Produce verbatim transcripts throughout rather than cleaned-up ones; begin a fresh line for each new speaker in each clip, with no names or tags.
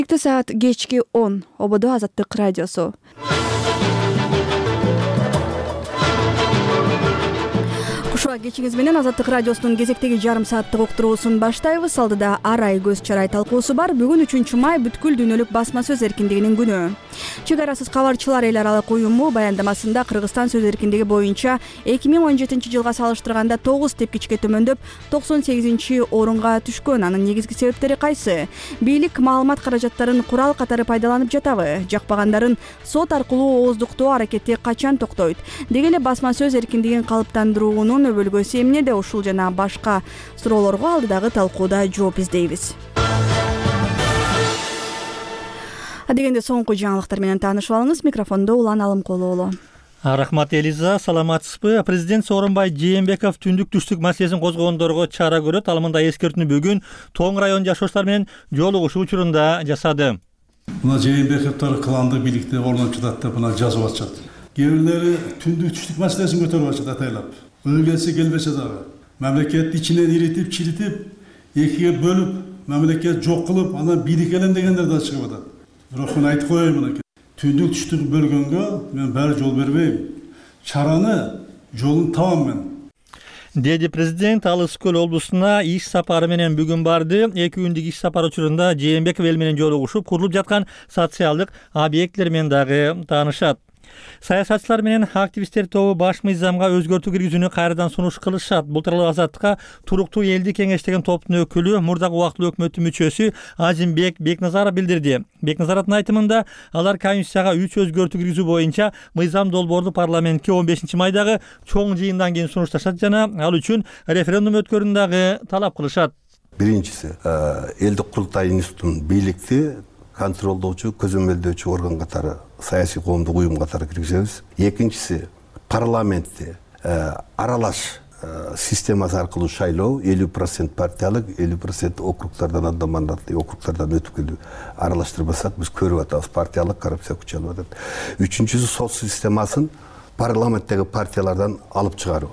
Икте саат кечки он. Ободо Азаттык радиосу. Кушуа кечиңиз менен Азаттык радиосунун кезектеги жарым сааттык уктуруусун баштайбыз. Алдыда арай көз чарай талкуусу бар. Бүгүн үчүнчү май бүткүл дүйнөлүк басма сөз эркиндигинин күнү. Чек арасыз кабарчылар эл аралык уюму баяндамасында Кыргызстан сөз эркиндиги боюнча эки миң он жетинчи жылга салыштырганда тогуз тепкичке төмөндөп токсон сегизинчи орунга түшкөн. Анын негизги себептери кайсы? Бийлик маалымат каражаттарын курал катары пайдаланып жатабы? Жакпагандарын сот аркылуу ооздуктоо аракети качан токтойт? Деги эле басма сөз эркиндигин калыптандыруунун бөлгөсү эмнеде? Ушул жана башка суроолорго алдыдагы талкууда жооп издейбиз. Дегенде соңку жаңылыктар менен таанышып алыңыз. Микрофондо Улан Алымкулуу.
Рахмат Элиза, саламатсызбы? Президент Сооронбай Жээнбеков түндүк-түштүк маселесин козгогондорго чара көрөт. Ал мындай эскертүүнү бүгүн Тоң район жашоочулар менен жолугушуу учурунда жасады.
Мына Жээнбековдор кыландык бийликте орноп жатат деп мына жазып атышат. Кээ бирлери түндүк-түштүк маселесин көтөрүп атышат атайлап. Өлгенсе келбесе дагы. Мамлекетти ичинен иритип, чиритип, экиге бөлүп, мамлекет жок кылып, анан бийлик элем дегендер да чыгып атат. Бирок мен айтып коеюн мынакей. Түндүк түштүк бөлгөнгө мен баары жол бербейм. Чараны жолун табам мен.
Деди президент ал Ысык Көл облусуна иш сапары менен бүгүн барды. Эки күндүк иш сапар учурунда Жээнбеков эл менен жолугушуп, курулуп жаткан социалдык объекттер менен дагы таанышат. Саясатчылар менен активисттер тобу баш мыйзамга өзгөртүү киргизүүнү кайрадан сунуш кылышат. Бул тууралуу Азаттыкка туруктуу элдик кеңеш деген топтун өкүлү, мурдагы убактылуу өкмөттүн мүчөсү Азимбек Бекназаров билдирди. Бекназаровдун айтымында алар Конституцияга үч өзгөртүү киргизүү боюнча мыйзам долбоорду парламентке он бешинчи майдагы чоң жыйындан кийин сунушташат жана ал үчүн референдум өткөрүүнү дагы талап кылышат.
Биринчиси, элдик курултай институтун бийликти контролдоочу, көзөмөлдөөчү орган катары, саясий коомдук уюм катары киргизебиз. Экинчиси, парламентти аралаш системасы аркылуу шайлоо, элүү процент партиялык, элүү процент округдардан, анда мандаттуу округдардан өтүп келүү аралаштырбасак, биз көрүп атабыз, партиялык коррупция күчөлүп атат. Үчүнчүсү, сот системасын парламенттеги партиялардан алып чыгаруу.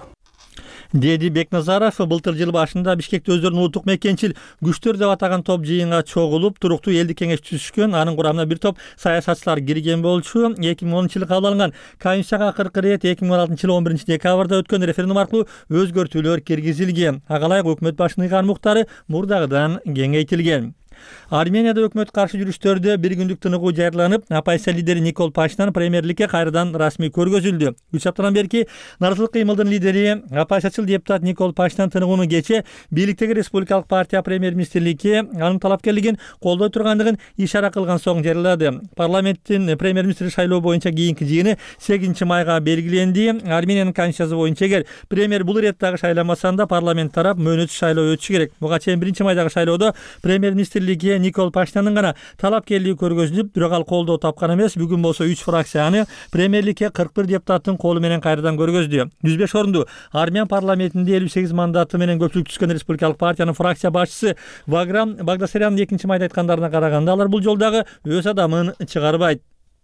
Деди Бекназаров былтыр жыл башында Бишкекте өздөрүнүн улуттук мекенчил күчтөр деп атаган топ жыйынга чогулуп, туруктуу элдик кеңеш түзүшкөн. Анын курамына бир топ саясатчылар кирген болчу. эки миң онунчу жылы кабыл алынган Конституцияга акыркы ирет эки миң он алтынчы жылы он биринчи декабрда өткөн референдум аркылуу өзгөртүүлөр киргизилген. Ага ылайык өкмөт башынын ыйгарым укуктары мурдагыдан кеңейтилген. Арменияда өкмөт каршы жүрүштөрдө бир күндүк тыныгуу жарыяланып, оппозиция лидери Никол Пашинян премьерликке кайрадан расмий көргөзүлдү. Үч аптадан берки Наразылык кыймылдын лидери, оппозиячыл депутат Никол Пашинян тыныгууну кече бийликтеги Республикалык партия премьер-министрликке анын талапкерлигин колдой тургандыгын ишара кылган соң жарыялады. Парламенттин премьер-министри шайлоо боюнча кийинки жыйыны сегизинчи майга белгиленди. Армениянын конституциясы боюнча эгер премьер бул ирет дагы шайламасанда парламент тарап мөөнөтсүз шайлоо өтүшү керек. Буга чейин биринчи майдагы шайлоодо премьер-министр Никол Пашинянын гана талапкерлиги көргөзүлүп, бирок ал колдоо тапкан эмес. Бүгүн болсо үч фракция аны премьерликке кырк бир депутаттын колу менен кайрадан көргөздү. жүз беш орунду Армян парламентинде элүү сегиз мандаты менен көпчүлүк түзгөн Республикалык партиянын фракция башчысы Ваграм Багдасаряндын экинчи майда айткандарына караганда алар бул жолдагы өз адамын чыгарбайт.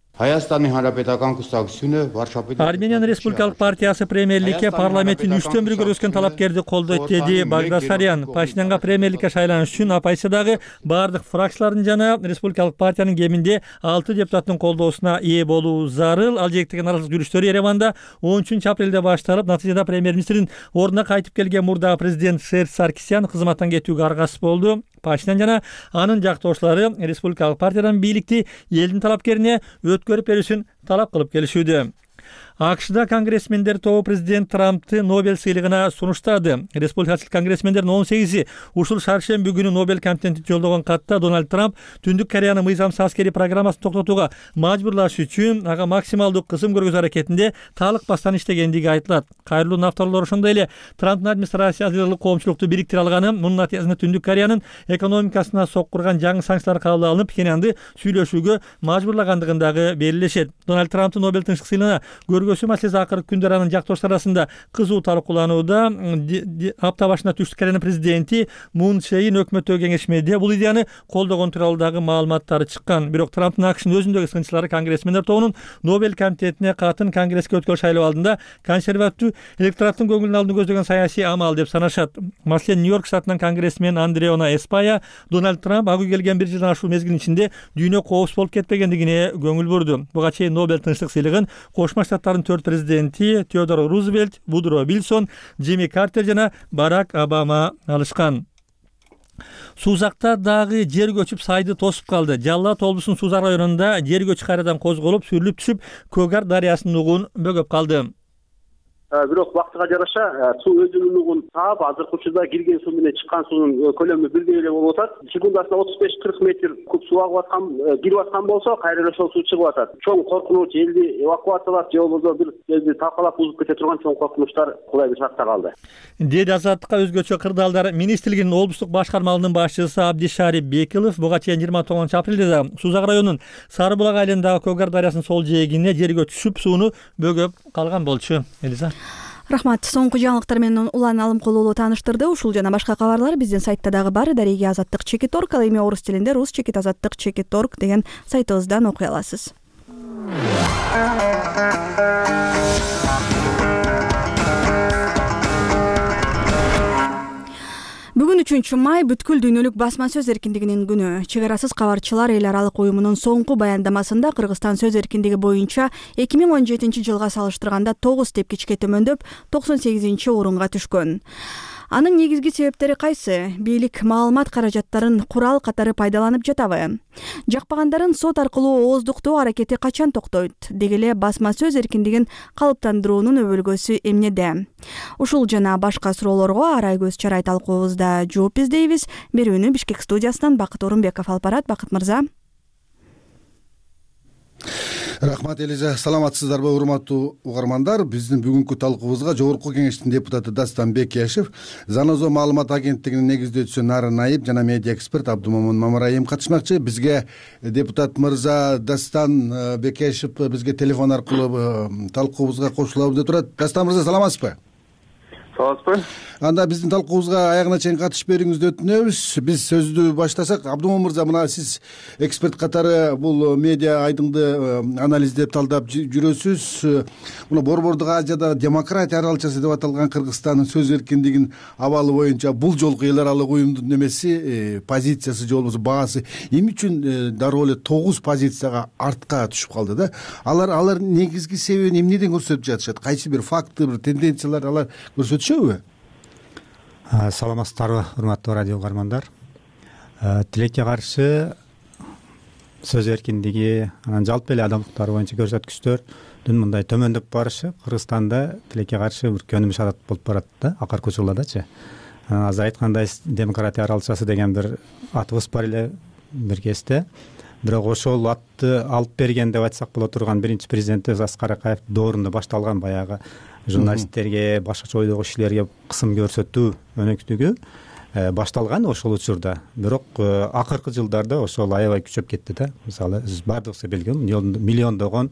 Армениянын Республикалык партиясы премьерликке парламенттин үчтөн бири көргөзгөн талапкерди колдойт, деди Багдасарян. Пашинянга премьерликке шайланыш үчүн оппозициядагы бардык фракциялардын жана Республикалык партиянын кеминде алты депутаттын колдоосуна ээ болуу зарыл. Ал жээктеги наразылык жүрүштөрү Ереванда он үчүнчү апрелде башталып, натыйжада премьер-министрдин ордуна кайтып келген мурдагы президент Серж Саркисян кызматтан кетүүгө аргасыз болду. Пашинян жана анын жактоочулары Республикалык партиядан бийликти элдин талапкерине өткөрүп берүүсүн талап кылып келишүүдө. АКШда конгрессмендер тобу президент Трампты Нобель сыйлыгына сунуштады. Республикачыл конгрессмендердин он сегизи ушул шаршемби күнү Нобель комитетине жолдогон катта Дональд Трамп Түндүк Кореянын мыйзамсыз аскерий программасын токтотууга мажбурлаш үчүн ага максималдуу кысым көргөзүү аракетинде талыкпастан иштегендиги айтылат. Кайрылуу нафталоолор ошондой эле Трамптын администрациясы коомчулукту бириктире алганы, мунун натыйжасында Түндүк Кореянын экономикасына соккурган жаңы санкциялар кабыл алынып, Пхеньянды сүйлөшүүгө мажбурлагандыгын дагы белгилешет. Дональд Трамптын Нобель тынчтык сыйлыгына көргөзүү маселеси акыркы күндөр анын жактоошулар арасында кызуу талкууланууда. Апта башында Түштүк Кореянын президенти Мун Чжэин өкмөттөгү кеңешмеде бул идеяны колдогон тууралуу маалыматтары чыккан. Бирок Трамптын акшнын өзүндөгү сынчылары конгрессмендер тобунун Нобель комитетине катын конгресске өткөрүл шайлоо алдында консерватив электораттын көңүлүн алууну көздөгөн саясий амал деп санашат. Маселен, Нью-Йорк штатынан конгрессмен Андреона Эспая Дональд Трамп ага келген бир жылдан ашуун мезгилдин ичинде дүйнө коопсуз болуп кетпегендигине көңүл бурду. Буга чейин Нобель тынчтык сыйлыгын Кошмо Штаттардын төрт президенти Теодор Рузвельт, Вудро Вильсон, Джимми Картер жана Барак Обама алышкан. Сузакта дагы жер көчүп сайды тосуп калды. Жалал Абад облусунун Сузак районунда жер көчү кайрадан козголуп, сүрүлүп түшүп, Көгар дарыясынын угун бөгөп калды.
Бирок убактыга жараша суу өзүнүн угун таап, азыркы учурда кирген суу менен чыккан суунун көлөмү бирдей эле болуп атат. Секундасына отуз беш кырк метр куб суу агып аткан, кирип аткан болсо, кайра эле ошол суу чыгып атат. Чоң коркунуч элди эвакуациялап, же болбосо бир жерди талкалап бузуп кете турган чоң коркунучтар кудай бир шартта калды.
Деди Азаттыкка өзгөчө кырдаалдар министрлигинин облустук башкармалыгынын башчысы Абдишари Бекилов буга чейин жыйырма тогузунчу апрелде Сузак районунун Сары булак айылындагы Көгар дарыясынын сол жээгине жерге түшүп сууну бөгөп калган болчу. Элиза.
Рахмат. Соңку жаңылыктар менен Улан Алымкулуулу тааныштырды. Ушул жана башка кабарлар биздин сайтта дагы бар. Дареги азаттык чекит точка орг, ал эми орус тилинде рус чекит азаттык чекит точка орг деген сайтыбыздан окуй аласыз. Бүгүн үчүнчү май бүткүл дүйнөлүк басма сөз эркиндигинин күнү. Чек арасыз кабарчылар эл аралык уюмунун соңку баяндамасында Кыргызстан сөз эркиндиги боюнча эки миң он жетинчи жылга салыштырганда тогуз тепкичке төмөндөп, токсон сегизинчи орунга түшкөн. Анын негизги себептери кайсы? Бийлик маалымат каражаттарын курал катары пайдаланып жатабы? Жакпагандарын сот аркылуу ооздуктоо аракети качан токтойт? Деги эле басма сөз эркиндигин калыптандыруунун өбөлгөсү эмнеде? Ушул жана башка суроолорго Арайгөз Чарай талкуубузда жооп издейбиз. Берүүнү Бишкек студиясынан Бакыт Орунбеков алып барат. Бакыт мырза.
Рахмат, Элиза. Саламатсыздарбы, урматтуу угармандар? Биздин бүгүнкү талкуубузга Жогорку Кеңештин депутаты Дастан Бекешев, Занозо маалымат агенттигинин негиздөөчүсү Нарын Айып жана медиа эксперт Абдумомун Мамараим катышмакчы. Бизге депутат мырза Дастан Бекешев бизге телефон аркылуу талкуубузга кошулабыз деп турат. Дастан мырза, саламатсызбы?
Саламатсызбы?
Анда биздин талкуубузга аягына чейин катышып берүүңүздү өтүнөбүз. Биз сөздү баштасак, Абдумом мырза, мына сиз эксперт катары бул медиа айдыңды анализдеп талдап жүрөсүз. Мына Борбордук Азияда демократия аралчасы деп аталган Кыргызстандын сөз эркиндигинин абалы боюнча бул жолку эл аралык уюмдун немеси, позициясы же болбосо баасы эмне үчүн дароо эле тогуз позицияга артка түшүп калды да? Алар алар негизги себебин эмнеден көрсөтүп жатышат? Кайсы бир факты, бир тенденциялар алар көрсөтүшөбү?
Саламатсыздарбы, урматтуу радио угармандар. Тилекке каршы сөз эркиндиги, анан жалпы эле адамдыктар боюнча көрсөткүчтөрдүн мындай төмөндөп барышы Кыргызстанда тилекке каршы бир көнүмүш адат болуп барат да, акыркы учурлардачы. Азыр айткандай демократия аралчасы деген бир атыбыз бар эле бир кезде. Бирок ошол атты алып берген деп айтсак боло турган биринчи президентибиз Аскар Акаев доорунда башталган баягы журналисттерге, башкача ойдогу кишилерге кысым көрсөтүү өнөктүгү башталган ошол учурда. Бирок акыркы жылдарда ошол аябай күчөп кетти да. Мисалы, бардыгыбызга белгилүү миллиондогон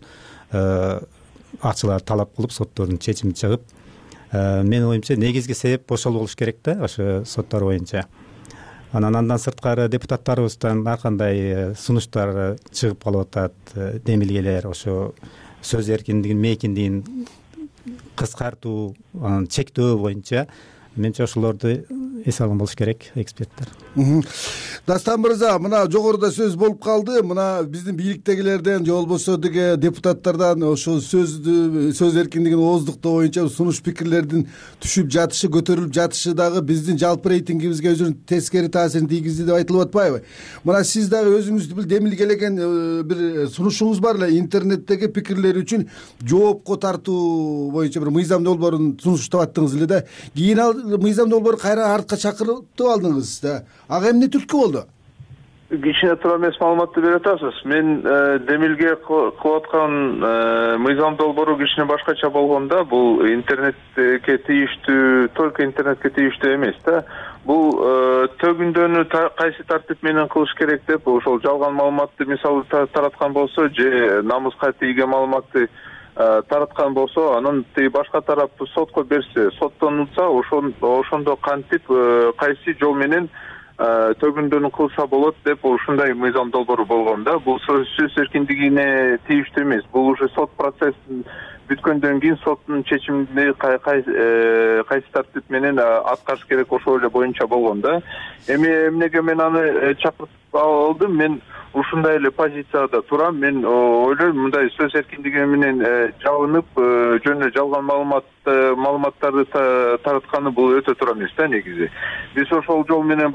акчалар талап кылып, соттордун чечими чыгып, менин оюмча негизги себеп ошол болуш керек да, ошо соттор боюнча. Анан андан сырткары депутаттарыбыздан ар кандай сунуштар чыгып калып атат, демилгелер, ошо сөз эркиндигин, мейкиндигин кыскартуу, анан чектөө боюнча менче ошолорду эс алган болуш керек эксперттер.
Дастан мырза, мына жогоруда сөз болуп калды. Мына биздин бийликтегилерден же болбосо деге депутаттардан ошол сөздү, сөз эркиндигин ооздуктоо боюнча сунуш пикирлердин түшүп жатышы, көтөрүлүп жатышы дагы биздин жалпы рейтингибизге өзүнүн тескери таасирин тийгизди деп айтылып атпайбы? Мына сиз дагы өзүңүздү бир демилгелеген бир сунушуңуз бар эле, интернеттеги пикирлер үчүн жоопко тартуу боюнча бир мыйзам долбоорун сунуштап аттыңыз эле да. Кийин ал мыйзам долбоор кайра артка чакыртып алдыңыз да. Ага эмне түрткү болду?
Кичине туура эмес маалыматты берип атасыз. Мен демилге кылып аткан мыйзам долбоору кичине башкача болгондо, бул интернетке тийиштүү, только интернетке тийиштүү эмес да. Бул төгүндөнү кайсы тартип менен кылыш керек деп, ошол жалган маалыматты мисалы тараткан болсо же намыска тийген маалыматты тараткан болсо, анан тиги башка тарап сотко берсе, соттонулса, ошондо кантип кайсы жол менен төгүндөнү кылса болот деп ушундай мыйзам долбоору болгон да. Бул сөз эркиндигине тийиштүү эмес. Бул уже сот процессин бүткөндөн кийин соттун чечимине кайсы тартип менен аткарыш керек ошол эле боюнча болгон да. Эми эмнеге мен аны чакыртып алдым? Мен ушундай эле позицияда турам. Мен ойлойм, мындай сөз эркиндиги менен жабынып, жөн эле жалган маалымат маалыматтарды таратканы бул өтө туура эмес да негизи. Биз ошол жол менен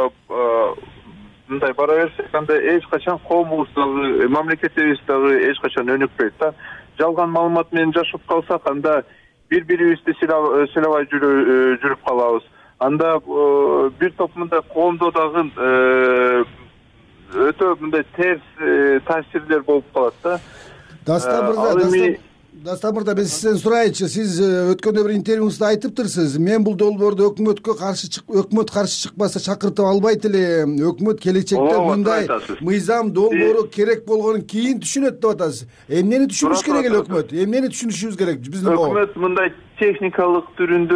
мындай бара берсек, анда эч качан коомубуз дагы, мамлекетибиз дагы эч качан өнүкпөйт да. Жалган маалымат менен жашап калсак, анда бири-бирибизди сыйлабай жүрүп калабыз. Анда бир топ мындай коомдо дагы өтө мындай терс таасирлер болуп калат да.
Дастан мырза, Дастан мырза, мен сизден сурайынчы, сиз өткөндө бир интервьюңузда айтыптырсыз, мен бул долбоорду өкмөткө каршы чык, өкмөт каршы чыкпаса чакыртып албайт элем, өкмөт келечекте мындай мыйзам долбоору керек болгонун кийин түшүнөт деп атасыз. Эмнени түшүнүш керек эле өкмөт? Эмнени түшүнүшүбүз керек биздин коом?
Өкмөт мындай техникалык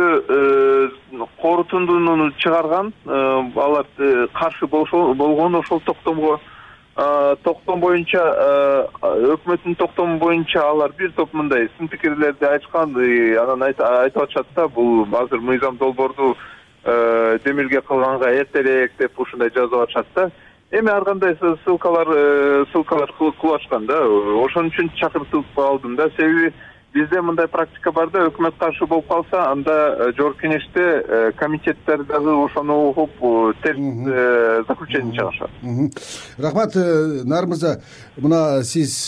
түрүндө корутундууну чыгарган, алар каршы болгон ошол токтомго. Токтом боюнча, өкмөттүн токтому боюнча алар бир топ мындай сын пикирлерди айтышкан, анан айтып атышат да, бул азыр мыйзам долбоорду демилге кылганга эртерээк деп ушундай жазып атышат да. Эми ар кандай ссылкалар ссылкалар кылып атышкан да. Ошон үчүн чакыртып алдым да. Себеби бизде мындай практика бар да, өкмөт каршы болуп калса, анда жогорку кеңеште комитеттер дагы ошону угуп терс заключение чыгарышат.
Рахмат, Нар мырза. Мына сиз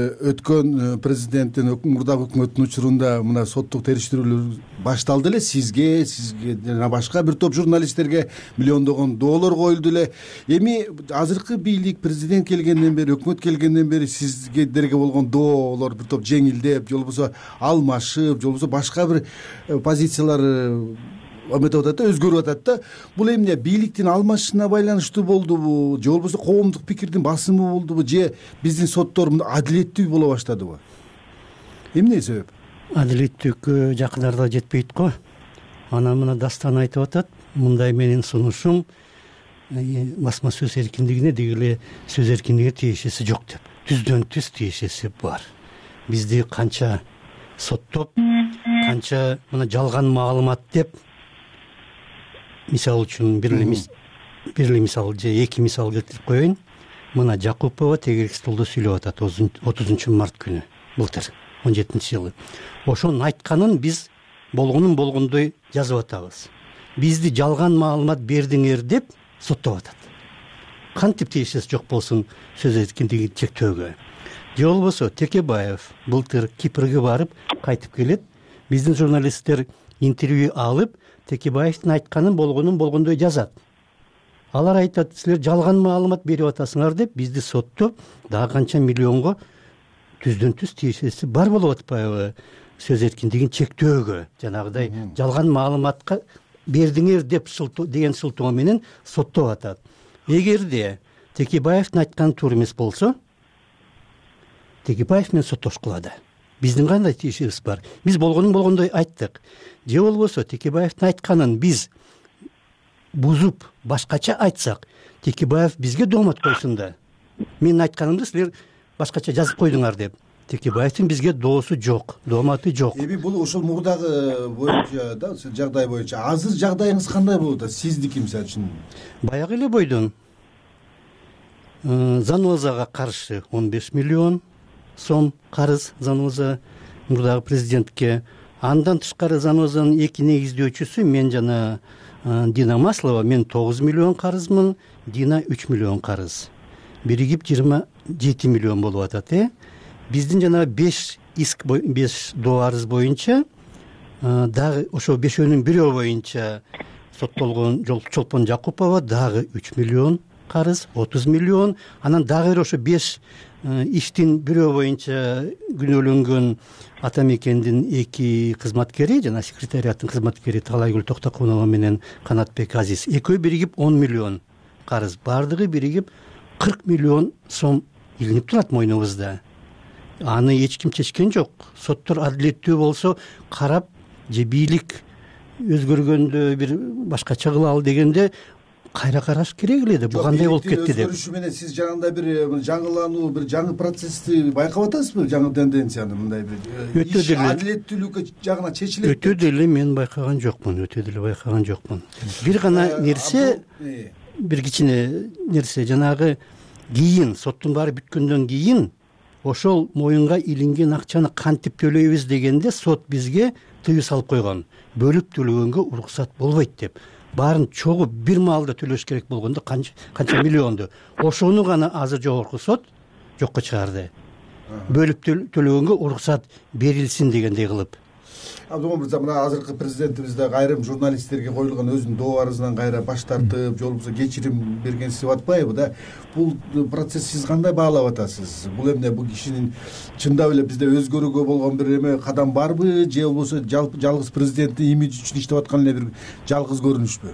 өткөн президенттин мурдагы өкмөттүн учурунда мына соттук териштирүүлөр башталды эле, сизге, сизге жана башка бир топ журналисттерге миллиондогон доолор коюлду эле. Эми азыркы бийлик, президент келгенден бери, өкмөт келгенден бери сиздерге болгон доолор бир топ жеңилдеп, же болбосо алмашып, же болбосо башка бир позициялар эметип атат да, өзгөрүп атат да. Бул эмне бийликтин алмашышына байланыштуу болдубу, же болбосо коомдук пикирдин басымы болдубу, же биздин соттор адилеттүү боло баштадыбы? Эмне себеп?
Адилеттүүккө жакындарда жетпейт го. Анан мына Дастан айтып атат, мындай менин сунушум басма сөз эркиндигине дегеле сөз эркиндигине тиешеси жок деп. Түздөн түз тиешеси бар. Бизди канча соттоп, канча мына жалган маалымат деп, мисал үчүн бир эле мисал же эки мисал келтирип коеюн. Мына Жакупова тегерек столдо сүйлөп атат отузунчу март күнү, былтыр он жетинчи жылы. Ошонун айтканын биз болгонун болгондой жазып атабыз. Бизди жалган маалымат бердиңер деп соттоп атат. Кантип тиешеси жок болсун сөз эркиндигин чектөөгө. Же болбосо Текебаев былтыр Кипрге барып кайтып келет. Биздин журналисттер интервью алып, Текебаевдин айтканын болгонун болгондой жазат. Алар айтат, силер жалган маалымат берип атасыңар деп бизди соттоп, дагы канча миллионго түздөн түз тиешеси бар болуп атпайбы сөз эркиндигин чектөөгө. Жанагыдай жалган маалыматка бердиңер деп деген сылтоо менен соттоп атат. Эгерде Текебаевдин айтканы туура эмес болсо, Текебаев менен соттошкула да. Биздин кандай тиешебиз бар? Биз болгонун болгондой айттык. Же болбосо Текебаевдин айтканын биз бузуп башкача айтсак, Текебаев бизге доомат койсун да. Менин айтканымды силер башкача жазып койдуңар деп. Текебаевдин бизге доосу жок, дооматы жок.
Эми бул ошол мурдагы боюнча да, жагдай боюнча. Азыр жагдайыңыз кандай болот? Сиздики мисалы үчүн?
Баягы эле бойдон Занозага каршы он беш миллион сом карыз Заноза мурдагы президентке. Андан тышкары Занозанын эки негиздөөчүсү мен жана Дина Маслова, мен тогуз миллион карызмын, Дина үч миллион карыз. Биригип жыйырма жети миллион болуп атат, э? Биздин жана беш иск, беш доо арыз боюнча, дагы ошо бешөөнүн бирөө боюнча соттолгон Чолпон Жакупова дагы үч миллион карыз, отуз миллион. Анан дагы ошо беш иштин бирөө боюнча күнөөлөнгөн ата мекендин эки кызматкери жана секретариаттын кызматкери Талайгүл Токтокунова менен Канатбек Азиз экөө биригип он миллион карыз, бардыгы биригип кырк миллион сом илинип турат мойнубузда. аны эч ким чечкен жок. Соттор адилеттүү болсо карап же бийлик өзгөргөндө бир башкача кылалы дегенде кайра караш керек эле да. Бул кандай болуп кетти деп.
Өзгөрүшү менен сиз жаңында бир жаңылануу, бир жаңы процессти байкап атасызбы? Жаңы тенденцияны мындай бир
өтө деле
адилеттүүлүккө жагына чечилет.
Өтө деле мен байкаган жокмун, өтө деле байкаган жокмун. Бир гана нерсе, бир кичине нерсе, жанагы кийин соттун баары бүткөндөн кийин ошол моюнга илинген акчаны кантип төлөйбүз дегенде сот бизге тыюу салып койгон. Бөлүп төлөгөнгө уруксат болбойт деп. Баарын чогуу бир маалда төлөш керек болгондо канча канча миллионду. Ошону гана азыр жогорку сот жокко чыгарды. Бөлүп төлөгөнгө уруксат берилсин дегендей кылып.
Абдуман мырза, мына азыркы президентибиз да айрым журналисттерге коюлган өзүнүн доо арызынан кайра баш тартып, же болбосо кечирим бергенсип атпайбы да? Бул процесс сиз кандай баалап атасыз? Бул эмне, бул кишинин чындап эле бизде өзгөрүүгө болгон бир эме кадам барбы, же болбосо жалгыз президенттин имиджи үчүн иштеп аткан эле бир жалгыз көрүнүшпү?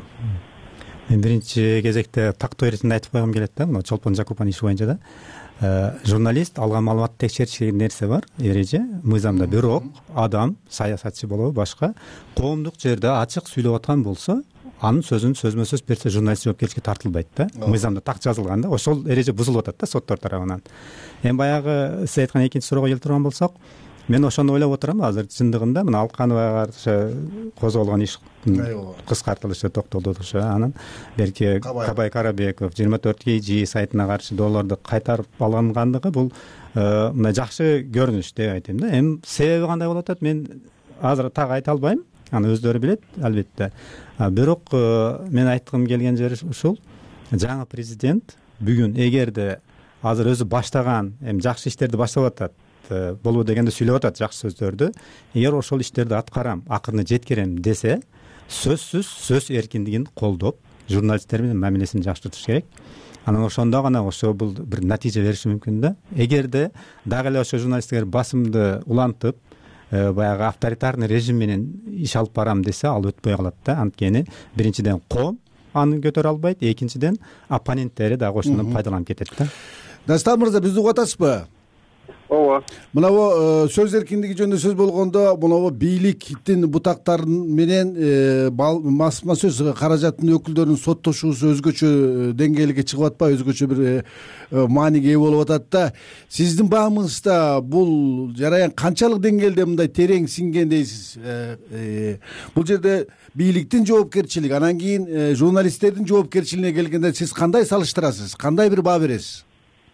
Мен биринчи кезекте тактоо иретинде айтып койгом келет да, мына Чолпон Жакупованын иши боюнча да. Журналист алган маалыматты текшериш деген нерсе бар, эреже, мыйзамда. Бирок адам, саясатчы болобу, башка коомдук жерде ачык сүйлөп аткан болсо, анын сөзүн сөзмө сөз берсе журналист жоопкерчиликке тартылбайт да. Мыйзамда так жазылган да, ошол эреже бузулуп атат да соттор тарабынан. Эми баягы сиз айткан экинчи суроого келип турган болсок, мен ошону ойлоп отурам азыр чындыгында мына Алкановага каршы козголгон иш кыскартылышы, токтотулушу, анан берки Кабай Карабеков жыйырма төрт кей жи сайтына каршы долларды кайтарып алгандыгы бул мына жакшы көрүнүш деп айтайм да. Эми себеби кандай болуп атат, мен азыр так айта албайм, аны өздөрү билет албетте. Бирок мен айткым келген жери ушул: жаңы президент бүгүн эгерде азыр өзү баштаган эми жакшы иштерди баштап атат, болбу дегенде сүйлөп атат жакшы сөздөрдү, эгер ошол иштерди аткарам, акырына жеткирем десе, сөзсүз сөз эркиндигин колдоп, журналисттер менен мамилесин жакшыртыш керек. Анан ошондо гана ошо бул бир натыйжа бериши мүмкүн да. Эгерде дагы эле ошо журналисттер басымды улантып, баягы авторитарный режим менен иш алып барам десе, ал өтпөй калат да. Анткени биринчиден коом аны көтөрө албайт, экинчиден оппоненттери дагы ошондон пайдаланып кетет да.
Дастан мырза, бизди угуп атасызбы?
Ооба.
Мынабу сөз эркиндиги жөнүндө сөз болгондо, мынабу бийликтин бутактары менен масма сөз каражаттын өкүлдөрүнүн соттошуусу өзгөчө деңгээлге чыгып атпайбы, өзгөчө бир мааниге ээ болуп атат да. Сиздин баамыңызда бул жараян канчалык деңгээлде мындай терең сиңген дейсиз? Бул жерде бийликтин жоопкерчилиги, анан кийин журналисттердин жоопкерчилигине келгенде сиз кандай салыштырасыз? Кандай бир баа бересиз?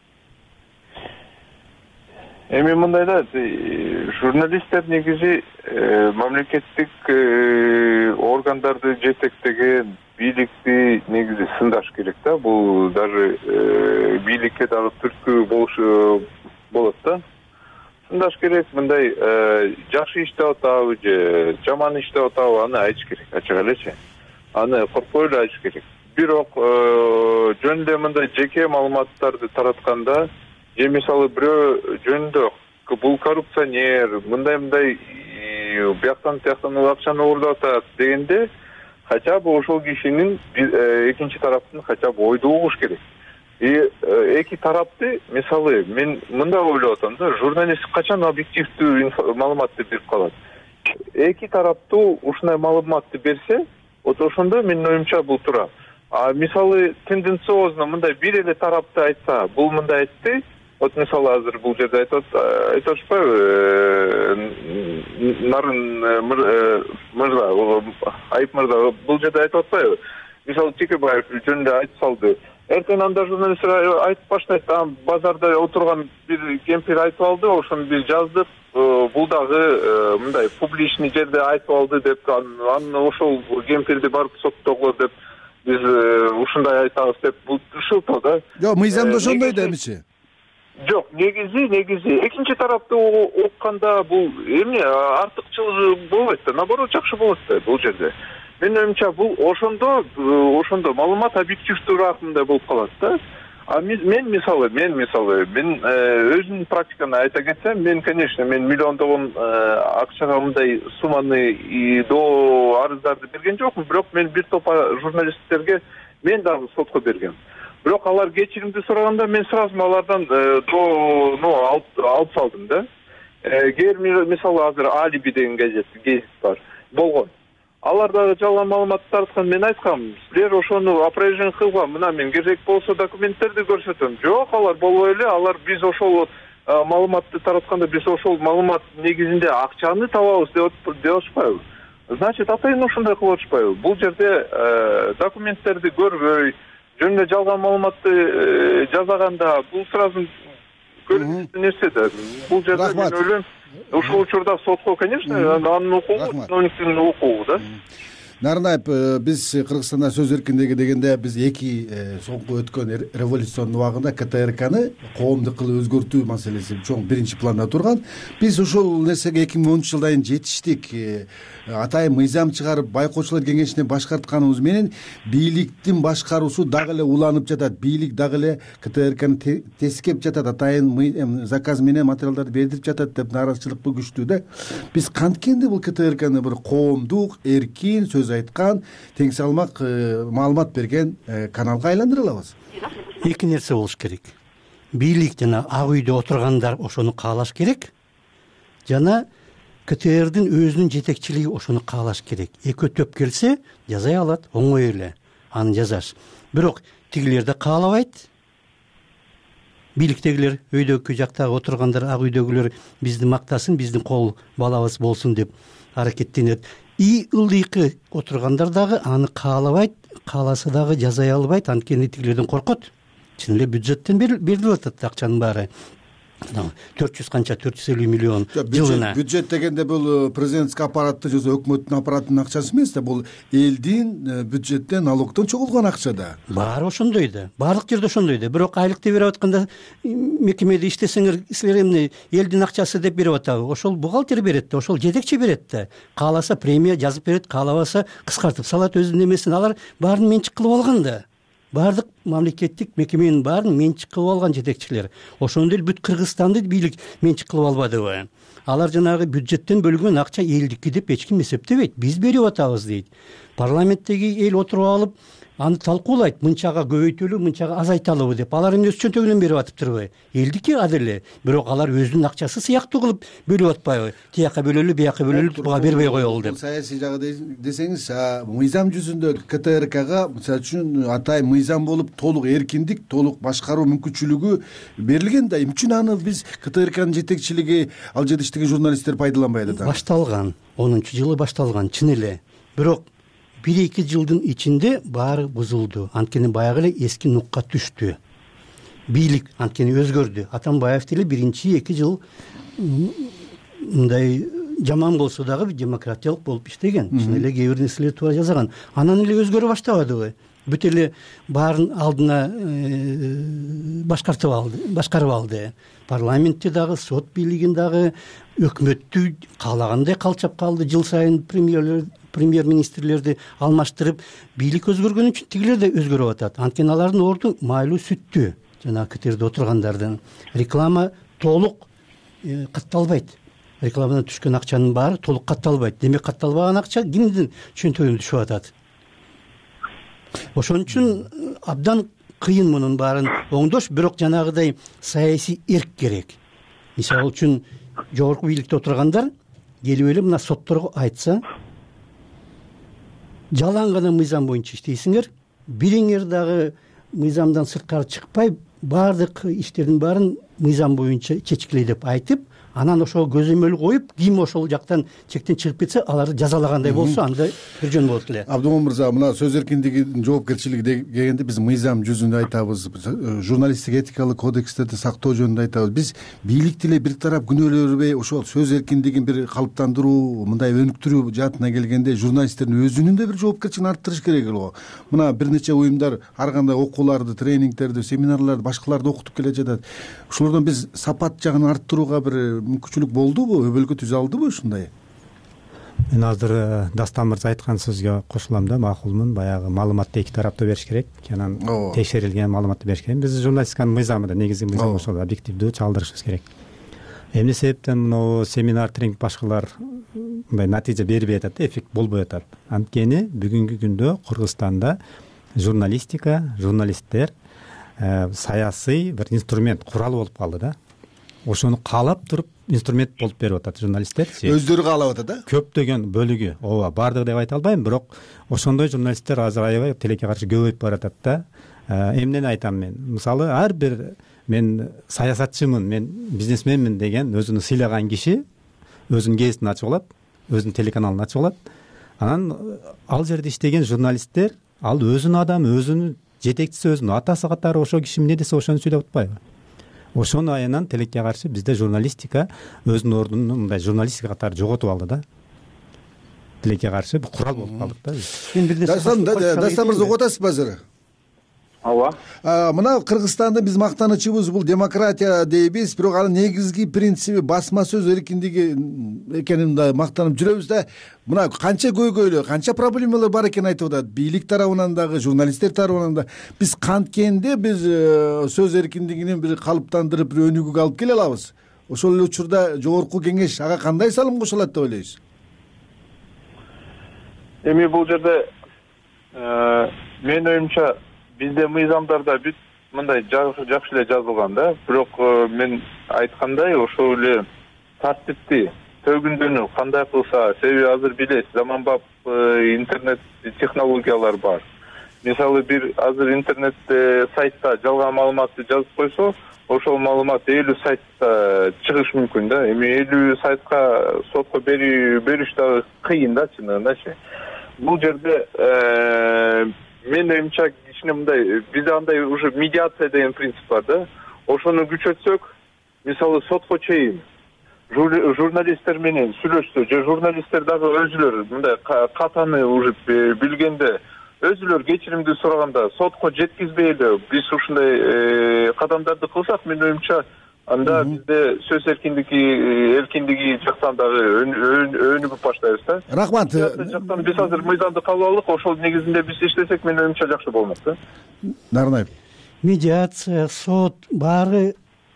Эми мындай да, журналисттер негизи мамлекеттик органдарды жетектеген бийликти негизи сындаш керек да. Бул даже бийликке дагы түрткү болушу болот да. Сындаш керек, мындай жакшы иштеп атабы же жаман иштеп атабы, аны айтыш керек, ачык элечи. Аны коркпой эле айтыш керек. Бирок жөн эле мындай жеке маалыматтарды таратканда, же мисалы бирөө жөнүндө бул коррупционер, мындай-мындай бияктан тияктан акчаны уурдап атат дегенде, хотя бы ошол кишинин экинчи тараптын хотя бы ойду угуш керек. И эки тарапты, мисалы, мен мындай ойлоп атам да, журналист качан объективдүү маалыматты берип калат? Эки тараптуу ушундай маалыматты берсе, вот ошондо менин оюмча бул туура. А мисалы тенденциозно мындай бир эле тарапты айтса, бул мындай айтты. Вот мисалы азыр бул жерде айтып атышпайбы, Нарын мырза, Айып мырза бул жерде айтып атпайбы? Мисалы Текебаев жөнүндө айтып салды. Эртең анда журналисттер айтып баштайт, базарда отурган бир кемпир айтып алды, ошону биз жаздык. Бул дагы мындай публичный жерде айтып алды деп, анан ошол кемпирди барып соттогула деп биз ушундай айтабыз деп, бул ушул да.
Жок, мыйзамда ошондой да эмичи?
Жок, негизи, негизи экинчи тарапты окуганда бул эмне артыкчылыгы болбойт да, наоборот жакшы болот да бул жерде. Менин оюмча бул ошондо, ошондо маалымат объективдүүрөөк мындай болуп калат да. А мен мисалы, мен мисалы, мен өзүмдүн практиканы айта кетсем, мен, конечно, мен миллиондогон акчага мындай сумманы и до арыздарды берген жокмун, бирок мен бир топ журналисттерге мен дагы сотко бергем. бирок алар кечиримди сураганда мен сразу алардан доону алып салдым да. Кээ бир мисалы азыр Алиби деген газет гезит бар болгон. Алар дагы жалган маалымат тарткан. Мен айткам, силер ошону опровержение кылган, мына мен керек болсо документтерди көрсөтөм. Жок, алар болбой эле, алар биз ошол маалыматты таратканда биз ошол маалымат негизинде акчаны табабыз деп атышпайбы? Значит, атайын ушундай кылып атышпайбы? Бул жерде документтерди көрбөй, жөн эле жалган маалыматты жасаганда бул сразу көрүнүштүү нерсе да. Бул жерде мен ойлойм, ушул учурда сотко, конечно, анын укугу, чиновниктин укугу да.
Нарынаев, биз Кыргызстанда сөз эркиндиги дегенде биз эки соңку өткөн революциянын убагында КТРКны коомдук кылып өзгөртүү маселеси чоң биринчи планда турган. Биз ошол нерсеге эки миң онунчу жылдан кийин жетиштик. Атайын мыйзам чыгарып байкоочулар кеңешине башкартканыбыз менен бийликтин башкаруусу дагы эле уланып жатат. Бийлик дагы эле КТРКны тескеп жатат. Атайын заказ менен материалдарды бердирип жатат деп нааразычылык күчтүү да. Биз канткенде бул КТРКны бир коомдук, эркин сөз айткан, тең салмак маалымат берген каналга айландыра алабыз?
Эки нерсе болуш керек. Бийлик жана ак үйдө отургандар ошону каалаш керек. Жана КТРдин өзүнүн жетекчилиги ошону каалаш керек. Экөө төп келсе, жазай алат, оңой эле аны жазаш. Бирок тигилер да каалабайт. Бийликтегилер, өйдөгү жактагы отургандар, ак үйдөгүлөр бизди мактасын, биздин кол балабыз болсун деп аракеттенет. И ылдыйкы отургандар дагы аны каалабайт, кааласа дагы жазай албайт, анткени тигилерден коркот. Чын эле бюджеттен берилип атат акчанын баары. төрт жүз канча төрт жүз элүү миллион жылына.
Бюджет дегенде бул президенттик аппаратты же өкмөттүн аппаратынын акчасы эмес да, бул элдин бюджеттен, налогдон чогулган акча да.
Баары ошондой да. Баардык жерде ошондой да. Бирок айлыкты берип атканда мекемеде иштесеңер, силер эмне элдин акчасы деп берип атабы? Ошол бухгалтер берет да, ошол жетекчи берет да. Кааласа премия жазып берет, каалабаса кыскартып салат өзүнүн эмесин. Алар баарын менчик кылып алган да. Баардык мамлекеттик мекеменин баарын менчик кылып алган жетекчилер. Ошондой эле бүт Кыргызстанды бийлик менчик кылып албадыбы? Алар жанагы бюджеттен бөлгөн акча элдики деп эч ким эсептебейт. Биз берип атабыз дейт. Парламенттеги эл отуруп алып, аны талкуулайт, мынчага көбөйтөлү, мынчага азайталыбы деп. Алар эмне өз чөнтөгүнөн берип атыптырбы? Элдики адиле. Бирок алар өзүнүн акчасы сыяктуу кылып бөлүп атпайбы? Тияка бөлөлү, бияка бөлөлү, буга бербей коелу деп.
Саясий жагы десеңиз, мыйзам жүзүндө КТРКга мисалы үчүн атай мыйзам болуп толук эркиндик, толук башкаруу мүмкүнчүлүгү берилген да. Эмне үчүн аны биз КТРКнын жетекчилиги, ал жердештеги журналисттер пайдаланбай атат?
Башталган, онунчу жылы башталган, чын эле. Бирок бир-эки жылдын ичинде баары бузулду. Анткени баягы эле эски нукка түштү. Бийлик анткени өзгөрдү. Атамбаев деле биринчи эки жыл мындай жаман болсо дагы демократиялык болуп иштеген. Чын эле кээ бир нерселер туура жасаган. Анан эле өзгөрө баштабадыбы? Бүт эле баарын алдына башкартып алды, башкарып алды. Парламентте дагы, сот бийлигин дагы, өкмөттү каалагандай калчап калды. Жыл сайын премьерлер премьер-министрлерди алмаштырып, бийлик өзгөргөн үчүн тигилер да өзгөрүп атат. Анткени алардын орду майлуу сүттү. Жана КТРде отургандардын реклама толук катталбайт. Рекламадан түшкөн акчанын баары толук катталбайт. Демек катталбаган акча кимдин чөнтөгүнө түшүп атат? Ошон үчүн абдан кыйын мунун баарын оңдош, бирок жанагыдай саясий эрк керек. Мисалы үчүн жогорку бийликте отургандар келип эле мына сотторго айтса, жалаң гана мыйзам боюнча иштейсиңер, бириңер дагы мыйзамдан сырткары чыкпай, баардык иштердин баарын мыйзам боюнча чечкилей деп айтып, анан ошого көзөмөл коюп, ким ошол жактан чектен чыгып кетсе, аларды жазалагандай болсо, анда бир жөн болот эле.
Абдымомун мырза, мына сөз эркиндигинин жоопкерчилиги дегенде биз мыйзам жүзүндө айтабыз, журналисттик этикалык кодекстерди сактоо жөнүндө айтабыз. Биз бийликти эле бир тарап күнөөлөрбөй, ошол сөз эркиндигин бир калыптандыруу, мындай өнүктүрүү жаатына келгенде журналисттердин өзүнүн да бир жоопкерчилигин арттырыш керек эле. Мына бир нече уюмдар ар кандай окууларды, тренингтерди, семинарларды, башкаларды окутуп келе жатат. Ошолордон биз сапат жагын арттырууга бир мүмкүнчүлүк болдубу, өбөлгө түзө алдыбы ушундай?
Мен азыр Дастан мырза айткан сөзгө кошулам да, макулмун. Баягы маалыматты эки тараптуу бериш керек, анан текшерилген маалыматты бериш керек. Биз журналистиканын мыйзамында, негизги мыйзам ошол, объективдүү чалдырышыбыз керек. Эмне себептен мына семинар, тренинг башкалар мындай натыйжа бербей атат, эффект болбой атат? Анткени бүгүнкү күндө Кыргызстанда журналистика, журналисттер саясий бир инструмент курал болуп калды да. Ошону каалап туруп инструмент болуп берип атат журналисттерчи.
Өздөрү каалап атат да?
Көптөгөн бөлүгү, ооба, бардыгы деп айта албайм, бирок ошондой журналисттер азыр аябай тилекке каршы көбөйүп баратат да. Эмнени айтам мен? Мисалы, ар бир мен саясатчымын, мен бизнесменмин деген өзүнү сыйлаган киши өзүнүн гезитин ачып алат, өзүнүн телеканалын ачып алат. Анан ал жерде иштеген журналисттер, ал өзүнүн адамы, өзүнүн жетекчиси, өзүнүн атасы катары ошо киши эмне десе ошону сүйлөп атпайбы? Ошону аянан тилекке каршы бизде журналистика өзүнүн ордун мындай журналистика катары жоготуп алды да. Тилекке каршы бир курал болуп калдык да биз.
Дастан мырза, угуп атасызбы азыр?
Ооба.
Мына Кыргызстанда биз мактанычыбыз бул демократия дейбиз, бирок анын негизги принциби басма сөз эркиндиги экенин да мактанып жүрөбүз да. Мына канча көйгөйлөр, канча проблемалар бар экенин айтып атат. Бийлик тарабынан дагы, журналисттер тарабынан да. Биз канткенде биз сөз эркиндигин бир калыптандырып, бир өнүгүүгө алып келе алабыз. Ошол эле учурда жогорку кеңеш ага кандай салым кошо алат деп ойлойсуз?
Эми бул жерде менин оюмча бизде мыйзамдарда бүт мындай жакшы эле жазылган да, бирок мен айткандай ошол эле тартипти төгүндөнү кандай кылса, себеби азыр билесиз, заманбап интернет технологиялар бар. Мисалы бир азыр интернет сайтта жалган маалыматты жазып койсо, ошол маалымат элүү сайтта чыгышы мүмкүн да. Эми элүү сайтка сотко бериш да кыйын да, чынында. Бул жерде мен оюмча кичине мындай, бизде андай уже медиация деген принцип бар да. Ошону күчөтсөк, мисалы сотко чейин журналисттер менен сүйлөшсө, же журналисттер дагы өзүлөр мындай катаны уже билгенде өзүлөр кечиримди сураганда сотко жеткизбей эле биз ушундай кадамдарды кылсак, мен оюмча анда бизде сөз эркиндиги эркиндиги жактан дагы өнүгүп баштайбыз да.
Рахмат.
Жактан биз азыр мыйзамды кабыл алдык, ошол негизинде биз иштесек, мен оюмча жакшы болмок да.
Нарынаев.
Медиация, сот баары,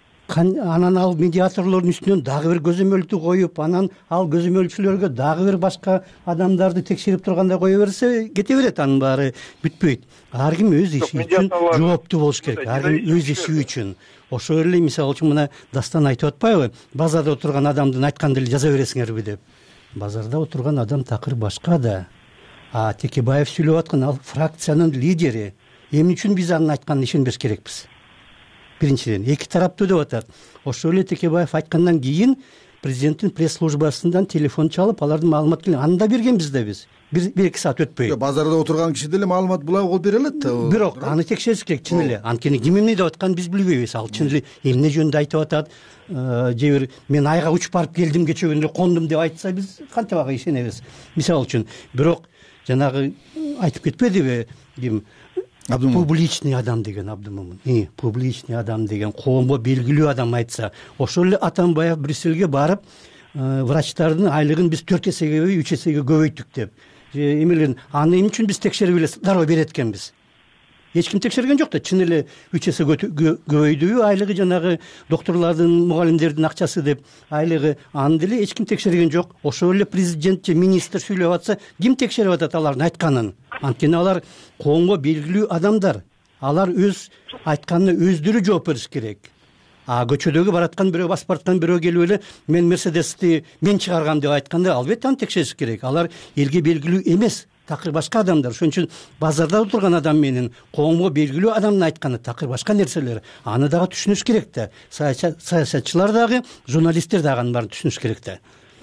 анан ал медиаторлордун үстүнөн дагы бир көзөмөлдү коюп, анан ал көзөмөлчүлөргө дагы бир башка адамдарды текшерип тургандай кое берсе, кете берет, анын баары бүтпөйт. Ар ким өз иши үчүн жооптуу болуш керек, ар ким өз иши үчүн. Ошол эле мисалы үчүн мына Дастан айтып атпайбы, базарда отурган адамдын айтканды эле жаза бересиңерби деп. Базарда отурган адам такыр башка да. А Текебаев сүйлөп аткан ал фракциянын лидери. Эмне үчүн биз анын айтканына ишенбеш керекпиз? Биринчиден, эки тараптуу деп атат. Ошол эле Текебаев айткандан кийин президенттин пресс-службасынан телефон чалып, алардын маалымат келген. Аны да бергенбиз да биз. бир эки саат өтпөй.
Базарда отурган киши деле маалымат булак болуп бере алат.
Бирок аны текшериш керек, чын эле. Анткени ким эмне деп атканын биз билбейбиз. Ал чын эле эмне жөнүндө айтып атат, же бир мен айга учуп барып келдим, кече күнү кондум деп айтса, биз кантип ага ишенебиз? Мисалы үчүн, бирок жанагы айтып кетпедиби, ким публичный адам деген Абдымомун. И публичный адам деген коомго белгилүү адам айтса, ошол эле Атамбаев Брюссельге барып, врачтардын айлыгын биз төрт эсеге, үч эсеге көбөйттүк деп. Эмелерин аны эмне үчүн биз текшерип эле дароо берет экенбиз? Эч ким текшерген жок да, чын эле үч эсе көбөйдүбү айлыгы, жанагы докторлордун, мугалимдердин акчасы деп айлыгы, аны деле эч ким текшерген жок. Ошол эле президент же министр сүйлөп атса, ким текшерип атат алардын айтканын? Анткени алар коомго белгилүү адамдар. Алар өз айтканына өздөрү жооп бериш керек. А көчөдөгү бараткан бирөө, басып бараткан бирөө келип эле мен Мерседести мен чыгаргам деп айтканда, албетте аны текшериш керек. Алар элге белгилүү эмес, такыр башка адамдар. Ошон үчүн базарда отурган адам менен коомго белгилүү адамдын айтканы такыр башка нерселер. Аны дагы түшүнүш керек да. Саясатчылар дагы, журналисттер дагы анын баарын түшүнүш керек да.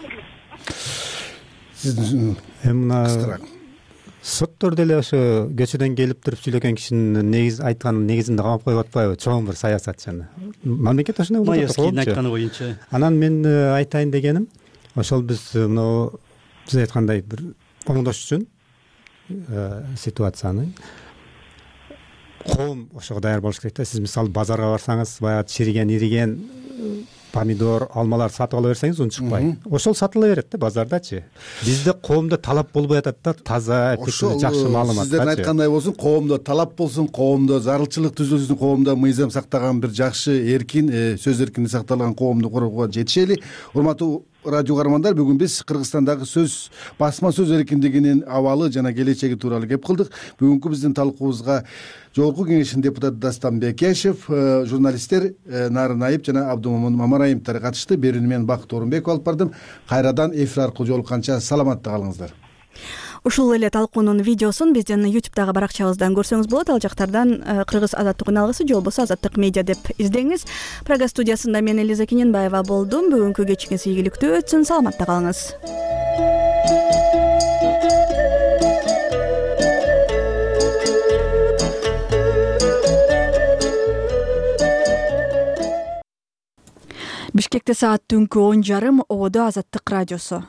Сиздин
эмне соттор деле ошо көчөдөн келип туруп сүйлөгөн кишинин негиз айтканын негизинде камап коюп атпайбы, чоң бир саясатчыны? Мамлекет ошондой болуп атат.
Маевскийдин айтканы боюнча.
Анан мен айтайын дегеним, ошол биз мына биз айткандай бир оңдош үчүн ситуацияны коом ошого даяр болуш керек да. Сиз мисалы базарга барсаңыз, баягы чириген, ириген помидор, алмалар сатып ала берсеңиз унчукпай. Ошол сатыла берет да базардачы. Бизде коомдо талап болбой атат да, таза, этиктүү, жакшы маалымат.
Сиздердин айткандай болсун, коомдо талап болсун, коомдо зарылчылык түзүлсүн, коомдо мыйзам сактаган бир жакшы, эркин, сөз эркиндиги сакталган коомду курууга жетишели. Урматтуу радио угармандар, бүгүн биз Кыргызстандагы сөз басма сөз эркиндигинин абалы жана келечеги тууралуу кеп кылдык. Бүгүнкү биздин талкуубузга Жогорку Кеңештин депутаты Дастан Бекешев, журналисттер Нарын Айып жана Абдумомун Мамараимовдор катышты. Берүүнү мен Бакыт Орунбеков алып бардым. Кайрадан эфир аркылуу жолукканча саламатта калыңыздар.
Ушул эле талкуунун видеосун биздин ютубтагы баракчабыздан көрсөңүз болот. Ал жактардан Кыргыз азаттык үналгысы же болбосо азаттык медиа деп издеңиз. Прага студиясында мен Элиза Кененбаева болдум. Бүгүнкү кечиңиз ийгиликтүү өтсүн. Саламатта калыңыз. Бишкекте саат түнкү он жарым, Ободо Азаттык радиосу.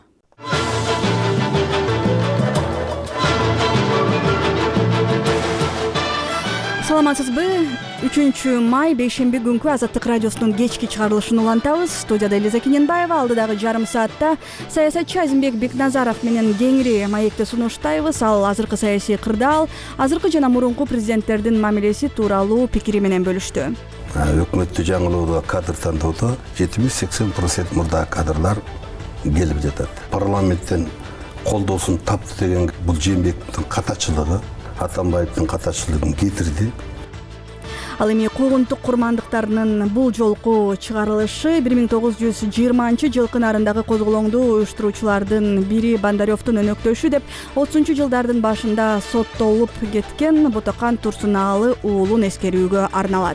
Саламатсызбы? үчүнчү май бейшемби күнкү Азаттык радиосунун кечки чыгарылышын улантабыз. Студияда Элиза Кененбаева, алдыдагы жарым саатта саясатчы Азимбек Бекназаров менен кеңири маекти сунуштайбыз. Ал азыркы саясий кырдаал, азыркы жана мурунку президенттердин мамилеси тууралуу пикири менен бөлүштү.
Өкмөттү жаңылоодо, кадр тандоодо жетимиш сексен процент мурдагы кадрлар келип жатат. Парламенттен колдоосун тапты деген бул Жээнбековдун катачылыгы, Атамбаевдин катачылыгын кетирди.
Ал эми куугунтук курмандыктарынын бул жолку чыгарылышы бир миң тогуз жүз жыйырманчы жылкы нарындагы козголоңду уюштуруучулардын бири Бандаревдун өнөктөшү деп отузунчу жылдардын башында соттолуп кеткен Ботокан Турсунаалы уулун эскерүүгө арналат.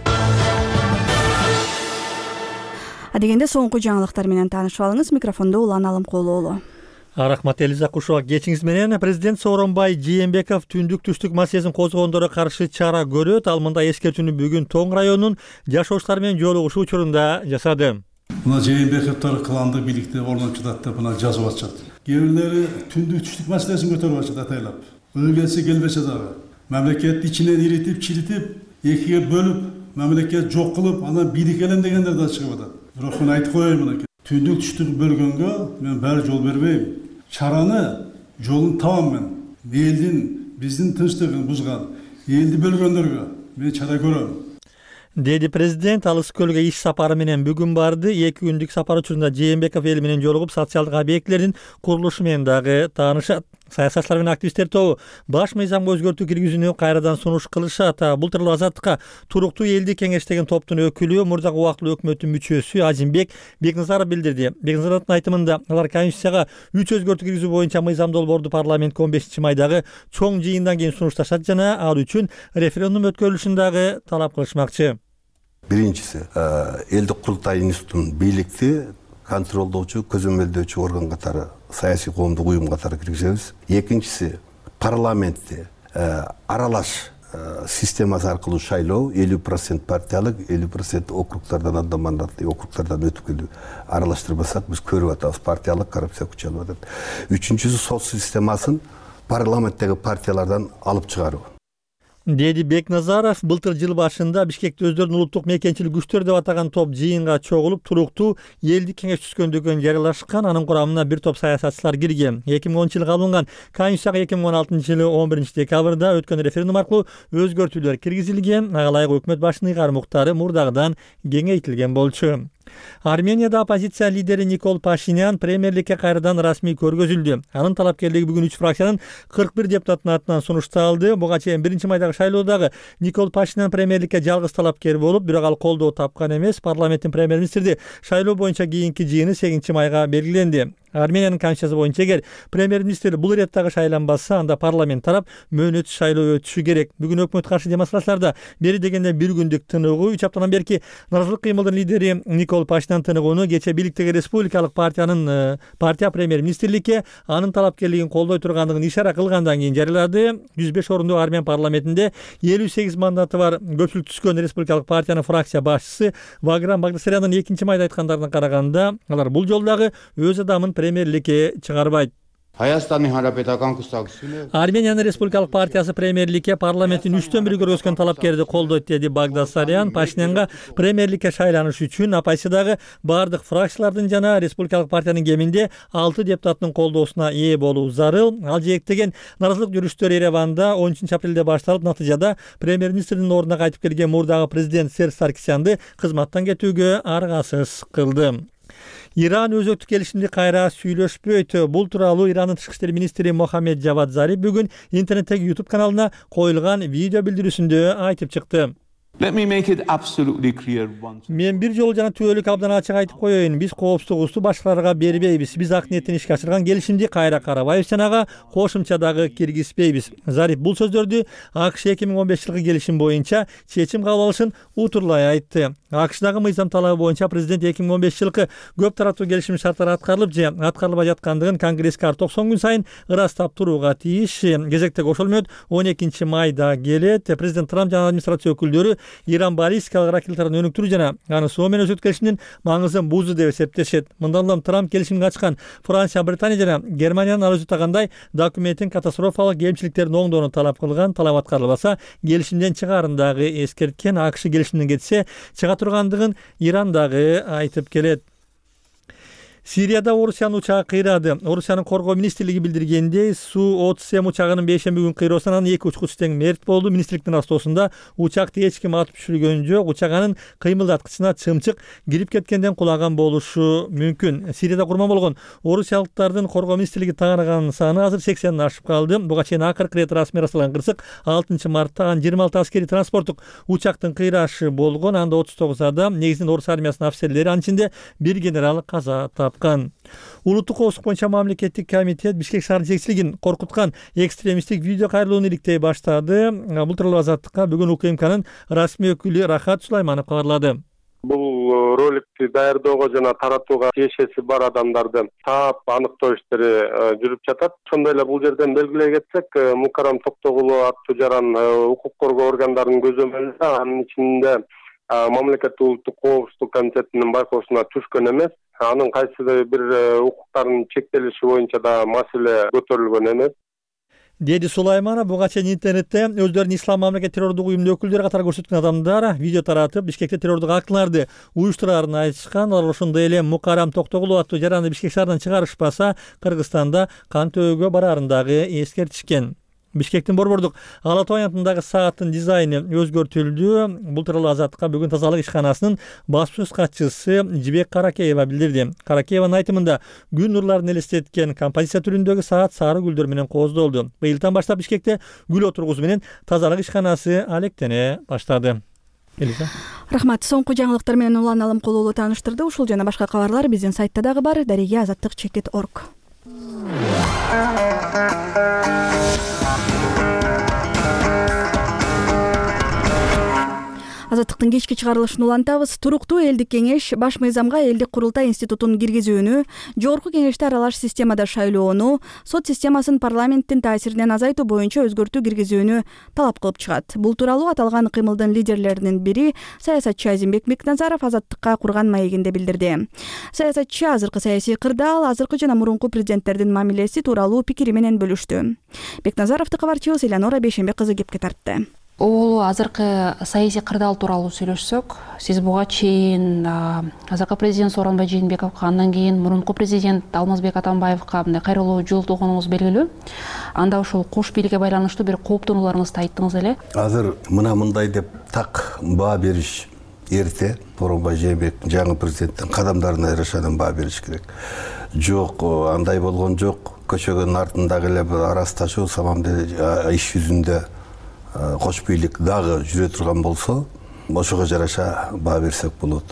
Адегенде соңку жаңылыктар менен таанышып алыңыз. Микрофондо Улан Алымкулуулу.
Рахмат Элиза Кушуак. Кечиңиз менен президент Сооронбай Жээнбеков түндүк түштүк маселесин козгогондорго каршы чара көрөт. Ал мындай эскертүүнү бүгүн Тоң районунун жашоочулар менен жолугушуу учурунда жасады.
Мына Жээнбековдор кландык бийликти орнотуп жатат деп мына жазып атышат. Кээ бирлери түндүк түштүк маселесин көтөрүп атышат атайлап. Өлгенсе келбесе дагы. Мамлекетти ичинен иритип, чиритип, экиге бөлүп, мамлекет жок кылып, анан бийлик элем дегендер да чыгып атат. Бирок мен айтып коеюн мынакей. Түндүк түштүк бөлгөнгө мен баары жол бербейм. Чараны жолун табам мен. Элдин, биздин тынчтыгын бузган, элди бөлгөндөргө мен чара көрөм.
Деди президент Алыс көлгө иш сапары менен бүгүн барды. эки күндүк сапар учурунда Жээнбеков эл менен жолугуп, социалдык объектилердин курулушу менен дагы таанышат. Саясатчылар менен активисттер тобу баш мыйзамга өзгөртүү киргизүүнү кайрадан сунуш кылышат. Былтыр Азаттыкка туруктуу элди кеңеш деген топтун өкүлү, мурдагы убактылуу өкмөттүн мүчөсү Азимбек Бекназаров билдирди. Бекназаровдун айтымында алар Конституцияга үч өзгөртүү киргизүү боюнча мыйзам долбоорду парламентке он бешинчи майдагы чоң жыйындан кийин сунушташат жана ал үчүн референдум өткөрүлүшүн дагы талап кылышмакчы.
Биринчиси, элдик курултай институтун бийликти контролдоочу, көзөмөлдөөчү орган катары, саясий коомдук уюм катары киргизебиз. Экинчиси, парламентти аралаш системасы аркылуу шайлоо, элүү процент партиялык, элүү процент округдардан, анда мандаттуу округдардан өтүп келүү аралаштырбасак, биз көрүп атабыз, партиялык коррупция күчөнүп атат. Үчүнчүсү, сот системасын парламенттеги партиялардан алып чыгаруу.
Деди Бекназаров былтыр жыл башында Бишкекте өздөрүнүн улуттук мекенчилик күчтөр деп атаган топ жыйынга чогулуп, туруктуу элдик кеңеш түзгөндүгүн жарыялашкан. Анын курамына бир топ саясатчылар кирген. эки миң онунчу жылы кабылган Конституцияга эки миң он алтынчы жылы он биринчи декабрда өткөн референдум аркылуу өзгөртүүлөр киргизилген. Ага ылайык өкмөт башынын ыйгарым уктары мурдагыдан кеңейтилген болчу. Арменияда оппозиция лидери Никол Пашинян премьерликке кайрадан расмий көргөзүлдү. Анын талапкерлиги бүгүн үч фракциянын кырк бир депутатынын атынан сунушталды. Буга чейин биринчи майдагы шайлоодагы Никол Пашинян премьерликке жалгыз талапкер болуп, бирок ал колдоо тапкан эмес. Парламенттин премьер-министри шайлоо боюнча кийинки жыйыны сегизинчи майга белгиленди. Армениянын конституциясы боюнча эгер премьер-министр бул иреттагы шайланбаса, анда парламент тарап мөөнөтсүз шайлоо өтүшү керек. Бүгүн өкмөт каршы демонстрацияларда бери дегенде бир күндүк тыныгуу, үч аптадан берки наразылык кыймылдын лидери Никол Пашинян тыныгууну кече бийликтеги республикалык партиянын партия премьер-министрликке анын талапкерлигин колдой тургандыгын ишара кылгандан кийин жарыялады. жүз беш орундуу Армян парламентинде элүү сегиз мандаты бар көпчүлүк түзгөн республикалык партиянын фракция башчысы Ваграм Багдасаряндын экинчи майда айткандарына караганда, алар бул жолдагы өз адамын премьерликке чыгарбайт. Армениянын республикалык партиясы премьерликке парламенттин үчтөн бири көргөзгөн талапкерди колдойт, деди Багдасарян. Пашинянга премьерликке шайланыш үчүн оппозициядагы бардык фракциялардын жана республикалык партиянын кеминде алты депутаттын колдоосуна ээ болуу зарыл. Ал жээктеген наразылык жүрүштөр Ереванда он үчүнчү апрелде башталып, натыйжада премьер-министрдин ордуна кайтып келген мурдагы президент Серж Саркисянды кызматтан кетүүгө аргасыз кылды. Иран өзөктүк келишимди кайра сүйлөшпөйт. Бул тууралуу Ирандын тышкы иштер министри Мохаммед Жавад Зариф бүгүн интернеттеги YouTube каналына коюлган видео билдирүүсүндө айтып чыкты. Мен бир жолу жана түбөлүк абдан ачык айтып коеюн. Биз коопсуздугубузду башкаларга бербейбиз. Биз ак ниеттен ишке ашырган келишимди кайра карабайбыз жана ага кошумча дагы киргизбейбиз. Зариф бул сөздөрдү АКШ эки миң он беш жылкы келишим боюнча чечим кабыл алышын утурлай айтты. АКШдагы мыйзам талабы боюнча президент эки миң он беш жылкы көп тараттуу келишим шарттары аткарылып же аткарылбай жаткандыгын Конгресске ар токсон күн сайын ырастап турууга тийиш. Кезектеги ошол мүнөт он экинчи майда келет. Президент Трамп жана администрация өкүлдөрү Иран баллистикалык ракеталарын өнүктүрүү жана аны соо менен өзөктүк келишимдин маңызын бузду деп эсептешет. Мындан улам Трамп келишимди ачкан Франция, Британия жана Германиянын ал өзү тагандай документтин катастрофалык кемчиликтерин оңдоону талап кылган. Талап аткарылбаса келишимден чыгаарын дагы эскерткен. АКШ келишимден кетсе чыга тургандыгын Иран дагы айтып келет. Сирияда Орусиянын учагы кыйрады. Орусиянын коргоо министрлиги билдиргендей, Су отуз эми учагынын бейшемби күнкү кыйроосунан эки учкучу тең мерт болду. Министрликтин растоосунда учакты эч ким атып түшүргөн жок. Учак анын кыймылдаткычына чымчык кирип кеткенден кулаган болушу мүмкүн. Сирияда курман болгон орусиялыктардын коргоо министрлиги тааныган саны азыр сексенден ашып калды. Буга чейин акыркы ирет расмий ырасталган кырсык алтынчы мартта жыйырма алты аскери транспорттук учактын кыйрашы болгон. Анда отуз тогуз адам, негизинен орус армиясынын офицерлери, анын ичинде бир генерал каза тапкан. Улуттук коопсуздук боюнча мамлекеттик комитет Бишкек шаар жетекчилигин коркуткан экстремисттик видео кайрылууну иликтей баштады. Бул тууралуу Азаттыкка бүгүн УКМКнын расмий өкүлү Рахат Сулайманов кабарлады.
Бул роликти даярдоого жана таратууга тиешеси бар адамдарды таап аныктоо иштери жүрүп жатат. Ошондой эле бул жерден белгилей кетсек, Мукарам Токтогулу аттуу жаран укук коргоо органдарынын көзөмөлүндө, анын ичинде мамлекеттик улуттук коопсуздук комитетинин байкоосуна түшкөн эмес. Анын кайсыдыр бир укуктарынын чектелиши боюнча да маселе көтөрүлгөн эмес,
деди Сулайманов. Буга чейин интернетте өздөрүн ислам мамлекет террордук уюмунун өкүлдөрү катары көрсөткөн адамдар видео таратып, Бишкекте террордук актыларды уюштураарын айтышкан. Алар ошондой эле Мукарам Токтогулу аттуу жаранды Бишкек шаарынан чыгарышпаса, Кыргызстанда кан төөгө бараарын дагы эскертишкен. Бишкектин борбордук Ала Тоо аянтындагы сааттын дизайны өзгөртүлдү. Бул тууралуу Азаттыкка бүгүн тазалык ишканасынын баспасөз катчысы Жибек Каракеева билдирди. Каракееванын айтымында күн нурларын элестеткен композиция түрүндөгү саат сары гүлдөр менен кооздолду. Быйылдан баштап Бишкекте гүл отургузуу менен тазалык ишканасы алектене баштады. Элиза.
Рахмат. Соңку жаңылыктар менен Улан Алымкулуулу тааныштырды. Ушул жана башка кабарлар биздин сайтта дагы бар. Дареге азаттык чекит точка орг. Азаттыктын кечки чыгарылышын улантабыз. Туруктуу элдик кеңеш баш мыйзамга элдик курултай институтун киргизүүнү, жогорку кеңеште аралаш системада шайлоону, сот системасын парламенттин таасиринен азайтуу боюнча өзгөртүү киргизүүнү талап кылып чыгат. Бул тууралуу аталган кыймылдын лидерлеринин бири саясатчы Азимбек Бекназаров Азаттыкка курган маегинде билдирди. Саясатчы азыркы саясий кырдаал, азыркы жана мурунку президенттердин мамилеси тууралуу пикири менен бөлүштү. Бекназаровду кабарчыбыз Элеонора Бейшембек кызы кепке тартты.
Ол азыркы саясий кырдаал тууралуу сүйлөшсөк, сиз буга чейин азыркы президент Сооронбай Жээнбековго, андан кийин мурунку президент Алмазбек Атамбаевга мындай кайрылуу жолтогонуңуз белгилүү. Анда ушул кош бийликке байланыштуу бир кооптонууларыңызды айттыңыз эле.
Азыр мына мындай деп так баа бериш эрте. Сооронбай Жээнбековдун жаңы президенттин кадамдарына жарашадан баа бериш керек. Жок, андай болгон жок. Көчөгөнүн артындагы эле бир арасташуу самамды иш жүзүндө кош бийлик дагы жүрө турган болсо, ошого жараша баа берсек болот.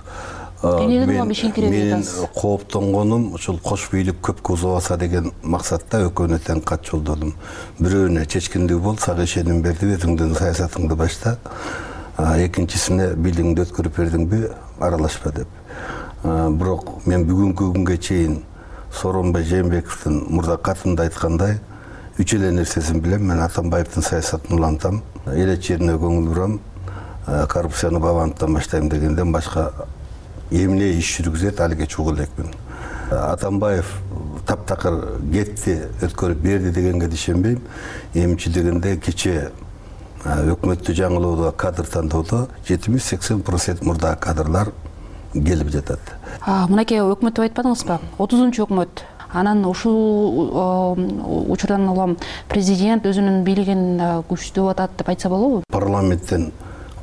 Менин кооптонгонум ушул кош бийлик көпкө узабаса деген максатта экөөнө тең кат жолдодум. Бирөөнө чечкиндүү бол, сага ишеним бердиби, өзүңдүн саясатыңды башта. Экинчисине бийлигиңди өткөрүп бердиңби, аралашпа деп. Бирок мен бүгүнкү күнгө чейин Сооронбай Жээнбековдун мурда катында айткандай, үч эле нерсесин билем. Мен Атамбаевдин саясатын улантам, эл жерине көңүл бурам, коррупцияны бабанттан баштайм дегенден башка эмне иш жүргүзөт алиге чогуу элекмин. Атамбаев таптакыр кетти, өткөрүп берди дегенге ишенбейм. Эмчи дегенде кече өкмөттү жаңылоодо, кадр тандоодо жетимиш сексен процент мурда кадрлар келип жатат.
Мынакей өкмөт деп айтпадыңызбы? отузунчу өкмөт. Анан ушул учурдан улам президент өзүнүн бийлигин күчтүү атат деп айтса болобу?
Парламенттен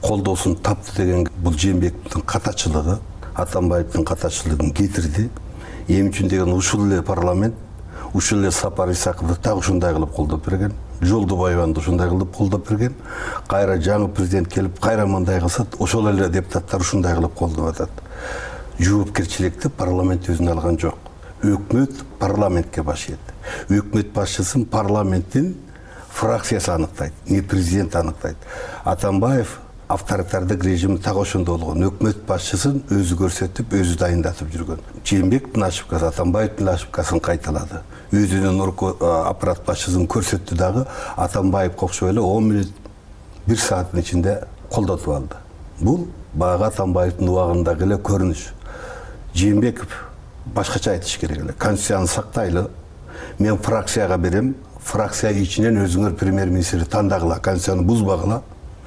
колдоосун тапты деген бул Жээнбековдун катачылыгы, Атамбаевдин катачылыгын кетирди. эми үчүн деген ушул эле парламент, ушул эле Сапар Исаковду так ушундай кылып колдоп берген, Жолдубаеваны ушундай кылып колдоп берген. Кайра жаңы президент келип, кайра мындай кылса, ошол эле депутаттар ушундай кылып колдоп атат. Жоопкерчиликти парламент өзүнө алган жок. Өкмөт парламентке баш ийет. Өкмөт башчысын парламенттин фракциясы аныктайт, не президент аныктайт. Атамбаев авторитардык режимди так ошондо болгон. Өкмөт башчысын өзү көрсөтүп, өзү дайындатып жүргөн. Жээнбековдун ошибкасы Атамбаевдин ошибкасын кайталады. Өзүнүн аппарат башчысын көрсөттү дагы, Атамбаевге окшоп эле он мүнөт бир сааттын ичинде колдотуп алды. Бул баягы Атамбаевдин убагындагы эле көрүнүш. Жээнбеков башкача айтыш керек эле. Конституцияны сактайлы. Мен фракцияга берем, фракция ичинен өзүңөр премьер-министрди тандагыла, конституцияны бузбагыла.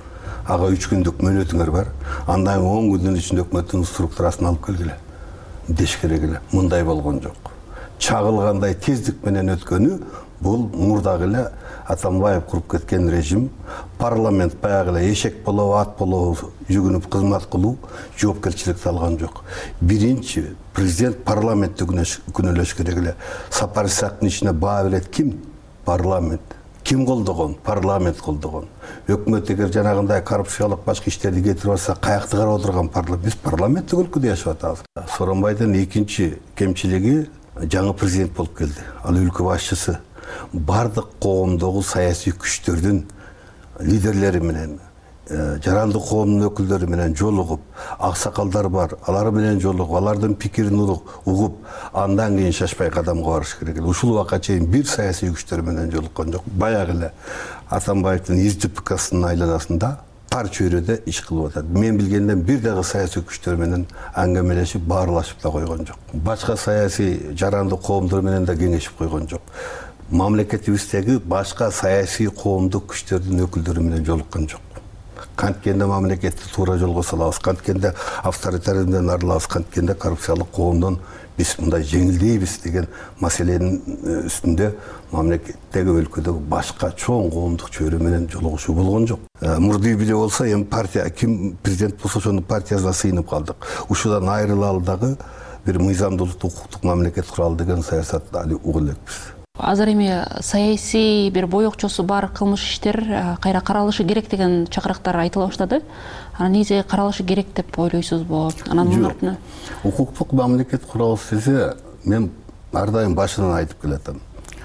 Ага үч күндүк мөөнөтүңөр бар. Андан он күндүн ичинде өкмөттүн структурасын алып келгиле. Деш керек эле. Мындай болгон жок. Чагылгандай тездик менен өткөнү бул мурдагы эле Атамбаев куруп кеткен режим. Парламент баягы эле эшек болобу, ат болобу жүгүнүп кызмат кылуу жоопкерчиликти алган жок. Биринчи президент парламентти күнөөлөш керек эле. Сапар Исаковдун ичине баа берет ким? Парламент. Ким колдогон? Парламент колдогон. Өкмөт эгер жанагындай коррупциялык башка иштерди кетирип алса, каякты карап отурган парламент? Биз парламенттик өлкөдө жашап атабыз. Сооронбайдын экинчи кемчилиги жаңы президент болуп келди. Ал өлкө башчысы бардык коомдогу саясий күчтөрдүн лидерлери менен, жарандык коомдун өкүлдөрү менен жолугуп, аксакалдар бар, алар менен жолугуп, алардын пикирин угуп, андан кийин шашпай кадамга барыш керек эле. Ушул убакка чейин бир саясий күчтөр менен жолуккан жок. Баягы эле Атамбаевдин ИЗДПКсынын айланасында тар чөйрөдө иш кылып атат. Мен билгенден бир дагы саясий күчтөр менен аңгемелешип, баарлашып да койгон жок. Башка саясий жарандык коомдор менен да кеңешип койгон жок. Мамлекетибиздеги башка саясий коомдук күчтөрдүн өкүлдөрү менен жолуккан жок. Канткенде мамлекетти туура жолго салабыз, канткенде авторитаризмден арылабыз, канткенде коррупциялык коомдон биз мындай жеңилдейбиз деген маселенин үстүндө мамлекеттеги өлкөдөгү башка чоң коомдук чөйрө менен жолугушуу болгон жок. Мурду үй бүлө болсо, эми партия ким президент болсо ошонун партиясына сыйынып калдык. Ушудан айрылалы дагы бир мыйзамдуулук, укуктук мамлекет куралы деген саясатты али угуп элекпиз.
Азыр эми саясий бир боекчосу бар кылмыш иштер кайра каралышы керек деген чакырыктар айтыла баштады. Анан негизи каралышы керек деп ойлойсузбу? Анан мунун артына
укуктук мамлекет курабыз десе, мен ар дайым башынан айтып келатам.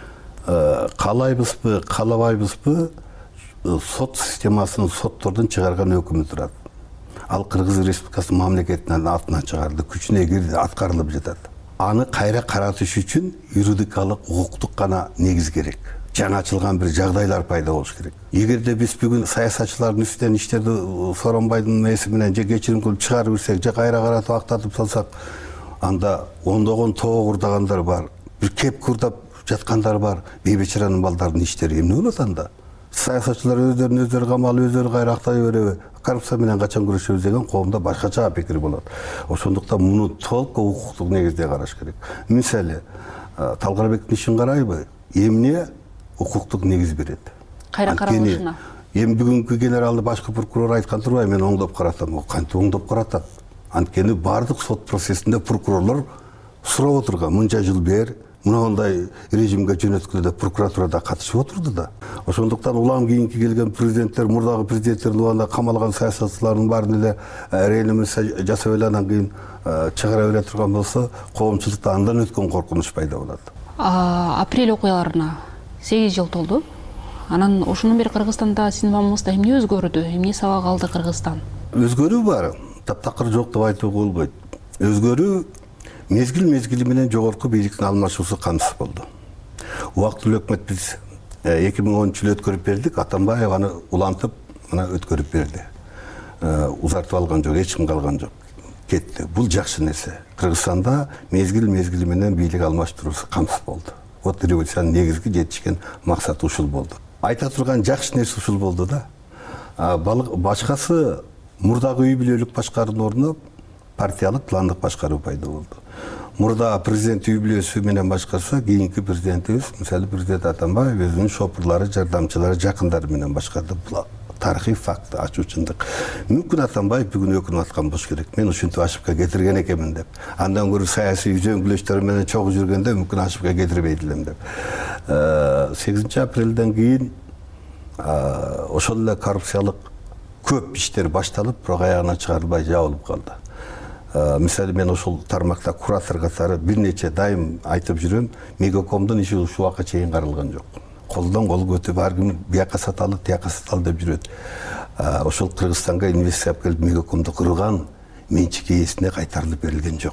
Каалайбызбы, каалабайбызбы, сот системасын соттордун чыгарган өкүмү турат. Ал Кыргыз Республикасынын мамлекетинин атынан чыгарды, күчүнө кирди, аткарылып жатат. Аны кайра каратыш үчүн юридикалык, укуктук гана негиз керек. Жаңы ачылган бир жагдайлар пайда болуш керек. Эгерде биз бүгүн саясатчылардын үстүнөн иштерди Сооронбайдын эси менен же кечирим кылып чыгарып берсек, же кайра каратып актатып салсак, анда ондогон тоо курдагандар бар, бир кеп курдап жаткандар бар. Бейбечаранын балдардын иштери эмне болот анда? Саясатчылар өздөрүн өздөрү камалып, өздөрү кайра актай береби? Коррупция менен качан күрөшөбүз деген коомдо башкача пикир болот. Ошондуктан муну толук укуктук негизде караш керек. Мисалы, Талгарбектин ишин карайбы? Эмне укуктук негиз берет?
Кайра каралышына.
Эми бүгүнкү генералды башкы прокурор айткан турбай, мен оңдоп каратам. Кантип оңдоп каратат? Анткени бардык сот процессинде прокурорлор сурап отурган. Мынча жыл бер мындай режимге жөнөткүлө деп прокуратурада катышып отурду да. Ошондуктан улам кийинки келген президенттер, мурдагы президенттердин убагында камалган саясатчылардын баарын эле реанимация жасап эле андан кийин чыгара бере турган болсо, коомчулукта андан өткөн коркунуч пайда болот.
Апрель окуяларына сегиз жыл толду. Анан ошондон бери Кыргызстанда сиздин мамыңызда эмне өзгөрдү? Эмне сабак алды Кыргызстан? Өзгөрүү
бар. Таптакыр жок деп айтууга болбойт. Өзгөрүү мезгил-мезгили менен жогорку бийликтин алмашуусу камсыз болду. Убактылуу өкмөт биз эки миң онунчу жылы өткөрүп бердик, Атамбаев аны улантып, мына өткөрүп берди. Узартып алган жок, эч ким калган жок. Кетти. Бул жакшы нерсе. Кыргызстанда мезгил-мезгили менен бийлик алмаштыруусу камсыз болду. Вот революциянын негизги жетишкен максаты ушул болду. Айта турган жакшы нерсе ушул болду да. Башкасы мурдагы үй бүлөлүк башкаруунун ордуна партиялык пландык башкаруу пайда болду. Мурда президент үй бүлөсү менен башкарса, кийинки президентибиз, мисалы президент Атамбаев өзүнүн шопурлары, жардамчылары, жакындары менен башкарды. тарыхый факт, ачуу чындык. Мүмкүн Атамбаев бүгүн өкүнүп аткан болуш керек. Мен ушинтип ашыпка кетирген экенмин деп. Андан көрө саясий үзөңгүлөчтөр менен чогуу жүргөндө мүмкүн ашыпка кетирбейт элем деп. сегизинчи апрелден кийин ошол эле коррупциялык көп иштер башталып, бирок аягына чыгарылбай жабылып калды. Мисалы мен ошол тармакта куратор катары бир нече дайым айтып жүрөм, Мегакомдун иши ушул убакка чейин каралган жок. Колдон кол көтүп ар ким бияка саталы, тияка саталы деп жүрөт. Ошол Кыргызстанга инвестиция алып келип Мегакомду кырган менчик ээсине кайтарылып берилген жок.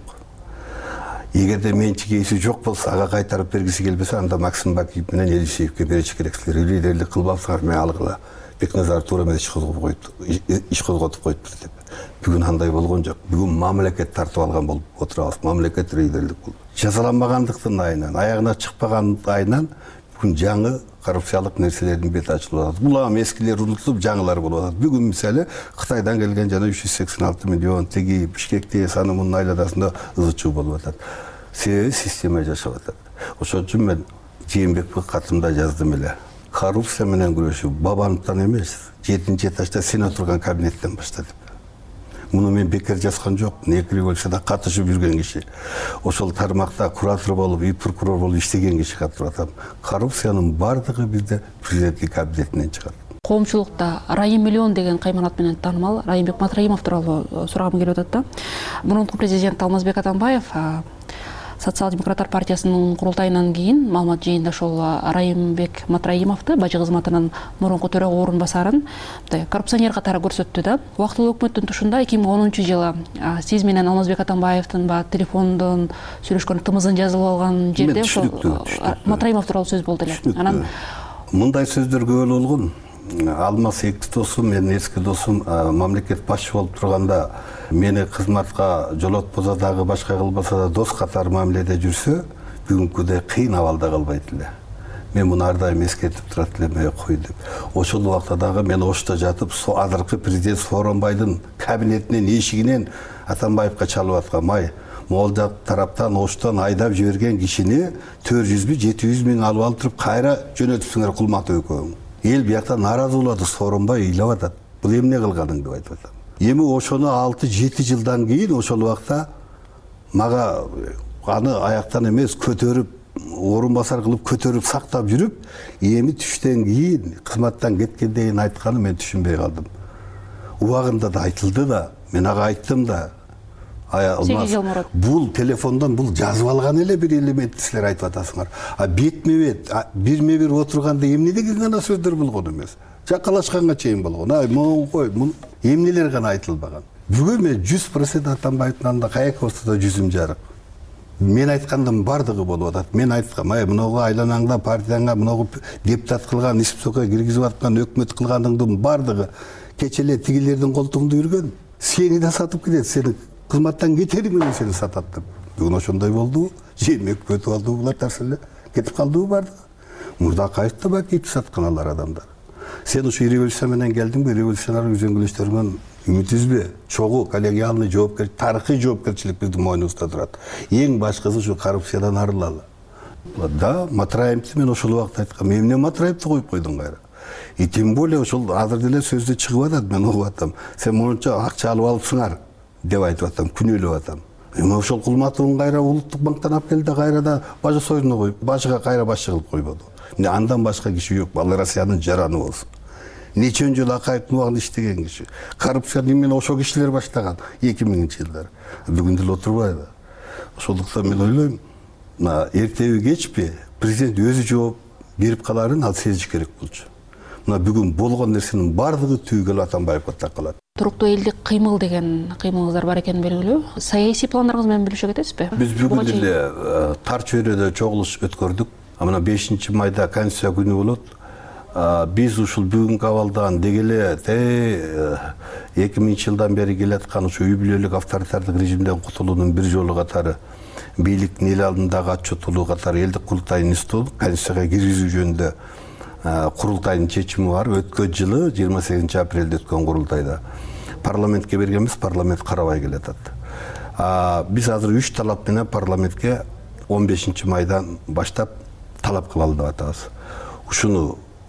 Эгерде менчик ээси жок болсо, ага кайтарып бергиси келбесе, анда Максим Бакиев менен Элисеевке бериш керек. Силер лидерлик кылбапсыңар, мен алгыла. Бекназаров туура эмес иш козготуп коюптур, иш козготуп коюптур деп. Бүгүн андай болгон жок. Бүгүн мамлекет тартып алган болуп отурабыз. Мамлекет лидерлик болду. Жазаланбагандыктын айынан, аягына чыкпаган айынан бүгүн жаңы коррупциялык нерселердин бети ачылып атат. Бул эми эскилер унутулуп, жаңылар болуп атат. Бүгүн мисалы Кытайдан келген жана үч жүз сексен алты миллион тиги Бишкекте Санымдын айладасында ызы-чуу болуп атат. Себеби система жашап атат. Ошон үчүн мен Жээнбековго катымда жаздым эле. Коррупция менен күрөшүү бабановтан эмес, жетинчи этажда сен отурган кабинеттен башта деп. Муну мен бекер жазган жок, эки революцияда катышып жүргөн киши. Ошол тармакта куратор болуп, үй прокурор болуп иштеген киши катышып атам. Коррупциянын бардыгы бизде президенттик кабинетинен чыгат.
Коомчулукта Райым Миллион деген кайманат менен таанымал Райымбек Матраимов тууралуу сурагым келип атат да. Мурунку президент Алмазбек Атамбаев Социал-демократтар партиясынын курултайынан кийин маалымат жыйында ошол Райымбек Матраимовду бажы кызматынын мурунку төрага орун басарын коррупционер катары көрсөттү да. Убактылуу өкмөттүн тушунда эки миң онунчу жылы сиз менен Алмазбек Атамбаевдин ба телефондон сүйлөшкөн тымызын жазылып алган жерде ошол Матраимов тууралуу сөз болду эле.
Анан мындай сөздөр көп болгон. Алмаз экти досум, менин эски досум мамлекет башчы болуп турганда мени кызматка жолотпосо дагы башка кылбаса да дос катары мамиледе жүрсө, бүгүнкүдөй кыйын абалда калбайт эле. Мен муну ар дайым эскертип турат элем, кой деп. Ошол убакта дагы мен ошто жатып, азыркы президент Сооронбайдын кабинетинин эшигинен Атамбаевка чалып аткам, ай, могул тараптан оштон айдап жиберген кишини төрт жүзбү жети жүз миң алып алып туруп кайра жөнөтүпсүңөр кулматып экөөң. Эл биякта нааразы болду, Сооронбай ыйлап атат. Бул эмне кылганың деп айтып атам. Эми ошону алты жети жылдан кийин ошол убакта мага аны аяктан эмес көтөрүп, орун басар кылып көтөрүп сактап жүрүп, эми түштөн кийин кызматтан кеткенден кийин айтканы мен түшүнбөй калдым. Убагында да айтылды да, мен ага айттым да. Бул телефондон бул жазып алган эле бир элементти силер айтып атасыңар. А бетме бет, бирме бир отурганда эмне деген гана сөздөр болгон эмес. Жакалашканга чейин болгон. Ай, могу кой, эмнелер гана айтылбаган. Бүгүн мен жүз процент Атамбаевдин анда каяка болсо да жүзүм жарык. Мен айткандын бардыгы болуп атат. Мен айткам, ай, мыногу айланаңда партияңа, мыногу депутат кылган, испсокко киргизип аткан, өкмөт кылганыңдын бардыгы кече эле тигилердин колтугунда жүргөн. Сени да сатып кетет, сени кызматтан кетери менен сени сатат деп. Бүгүн ошондой болду. Жээнбеков өтүп алды булар нерселер. Кетип калды бардыгы. Мурдакаев да Бакиевди саткан алар адамдар. Сен ушу революция менен келдиңби? Революционер үзөңгүлөчтөрүнөн үмүт үзбө. Чогуу коллегиалный жоопкерчилик, тарыхый жоопкерчилик биздин мойнубузда турат. Эң башкысы ушу коррупциядан арылалы. Да, Матраимовду мен ошол убакта айткам. Эмне Матраимовду коюп койдуң кайра? И тем более ошол азыр деле сөздө чыгып атат, мен угуп атам. Сен мурунча акча алып алыпсыңар деп айтып атам, күнөөлөп атам. Эми ошол Кулматовдун кайра улуттук банктан алып келди, кайра да бажы союзуна коюп, башыга кайра башчы кылып койбоду. Эмне андан башка киши жок, ал Россиянын жараны болсун. Нечен жыл Акаевдин убагында иштеген киши. Коррупцияны эмне ошол кишилер баштаган эки миңинчи жылдары. Бүгүн деле отурбайбы. Ошондуктан мен ойлойм, эртеби кечпи президент өзү жооп берип каларын ал сезиш керек болчу. Мына бүгүн болгон нерсенин бардыгы түгөл Атамбаевге такалат.
Туруктуу элдик кыймыл деген кыймылыңыздар бар экенин белгилүү. Саясий пландарыңыз менен бөлүшө кетесизби?
Биз бүгүн деле тар чөйрөдө чогулуш өткөрдүк. Мына бешинчи майда Конституция күнү болот. Биз ушул бүгүнкү абалдан дегеле эки миңинчи жылдан бери келаткан ушу үй бүлөлүк авторитардык режимден кутулуунун бир жолу катары бийликтин эл алдындагы отчеттуулугу катары элдик курултайдын институту Конституцияга киргизүү жөнүндө курултайдын чечими бар. Өткөн жылы жыйырма сегизинчи апрелде өткөн курултайда парламентке бергенбиз, парламент карабай келатат. Биз азыр үч талап менен парламентке он бешинчи майдан баштап талап кылалы деп атабыз. Ушуну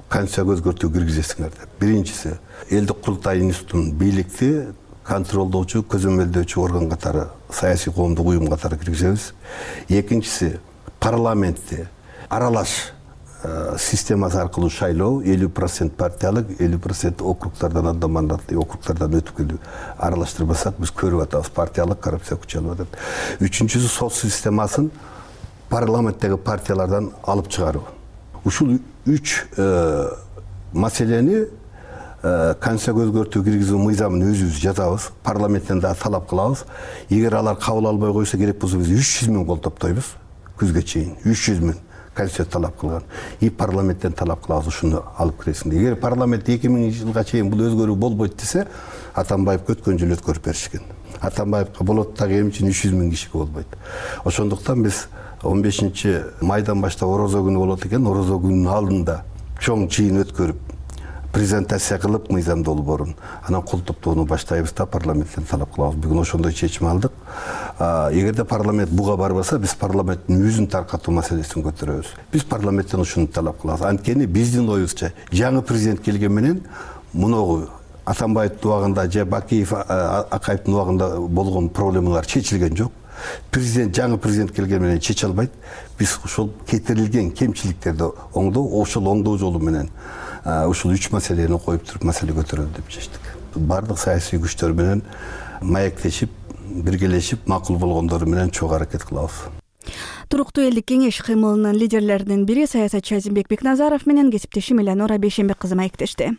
конституцияга өзгөртүү киргизесиңер деп. Биринчиси, элдик курултай институтун бийликти контролдоочу, көзөмөлдөөчү орган катары, саясий коомдук уюм катары киргизебиз. Экинчиси, парламентти аралаш системасы аркылуу шайлоо, элүү процент партиялык, элүү процент округдардан, андамандаттуу округдардан өтүп келүү аралаштырбасак, биз көрүп атабыз, партиялык коррупция күчөлүп атат. Үчүнчүсү, сот системасын парламенттеги партиялардан алып чыгаруу. Ушул үч маселени конституцияга өзгөртүү киргизүү мыйзамын өзүбүз жазабыз, парламенттен да талап кылабыз. Эгер алар кабыл албай койсо, керек болсо биз үч жүз миң кол топтойбуз күзгө чейин. үч жүз миң конституция талап кылган. И парламенттен талап кылабыз ушуну алып киресиң. Эгер парламент эки миңинчи жылга чейин бул өзгөрүү болбойт десе, Атамбаевге өткөн жылы өткөрүп беришкен. Атамбаевге болот дагы эмне үчүн үч жүз миң кишиге болбойт. Ошондуктан биз он бешинчи майдан баштап орозо күнү болот экен, орозо күнүнүн алдында чоң жыйын өткөрүп, презентация кылып мыйзам долбоорун, анан кол топтоону баштайбыз да парламенттен талап кылабыз. Бүгүн ошондой чечим алдык. Эгерде парламент буга барбаса, биз парламенттин өзүн таркатуу маселесин көтөрөбүз. Биз парламенттен ушуну талап кылабыз. Анткени биздин оюбузча жаңы президент келген менен муногу Атамбаевдин убагында же Бакиев Акаевдин убагында болгон проблемалар чечилген жок. Президент, жаңы президент келген менен чече албайт. Биз ошол кетирилген кемчиликтерди оңдоо, ошол оңдоо жолу менен ушул үч маселени коюп туруп маселе көтөрөлү деп чечтик. Бардык саясий күчтөр менен маектешип, биргелешип, макул болгондору менен чогуу аракет кылабыз.
Туруктуу элдик кеңеш кыймылынын лидерлеринин бири саясатчы Азимбек Бекназаров менен кесиптешим Элеонора Бейшенбек кызы маектешти.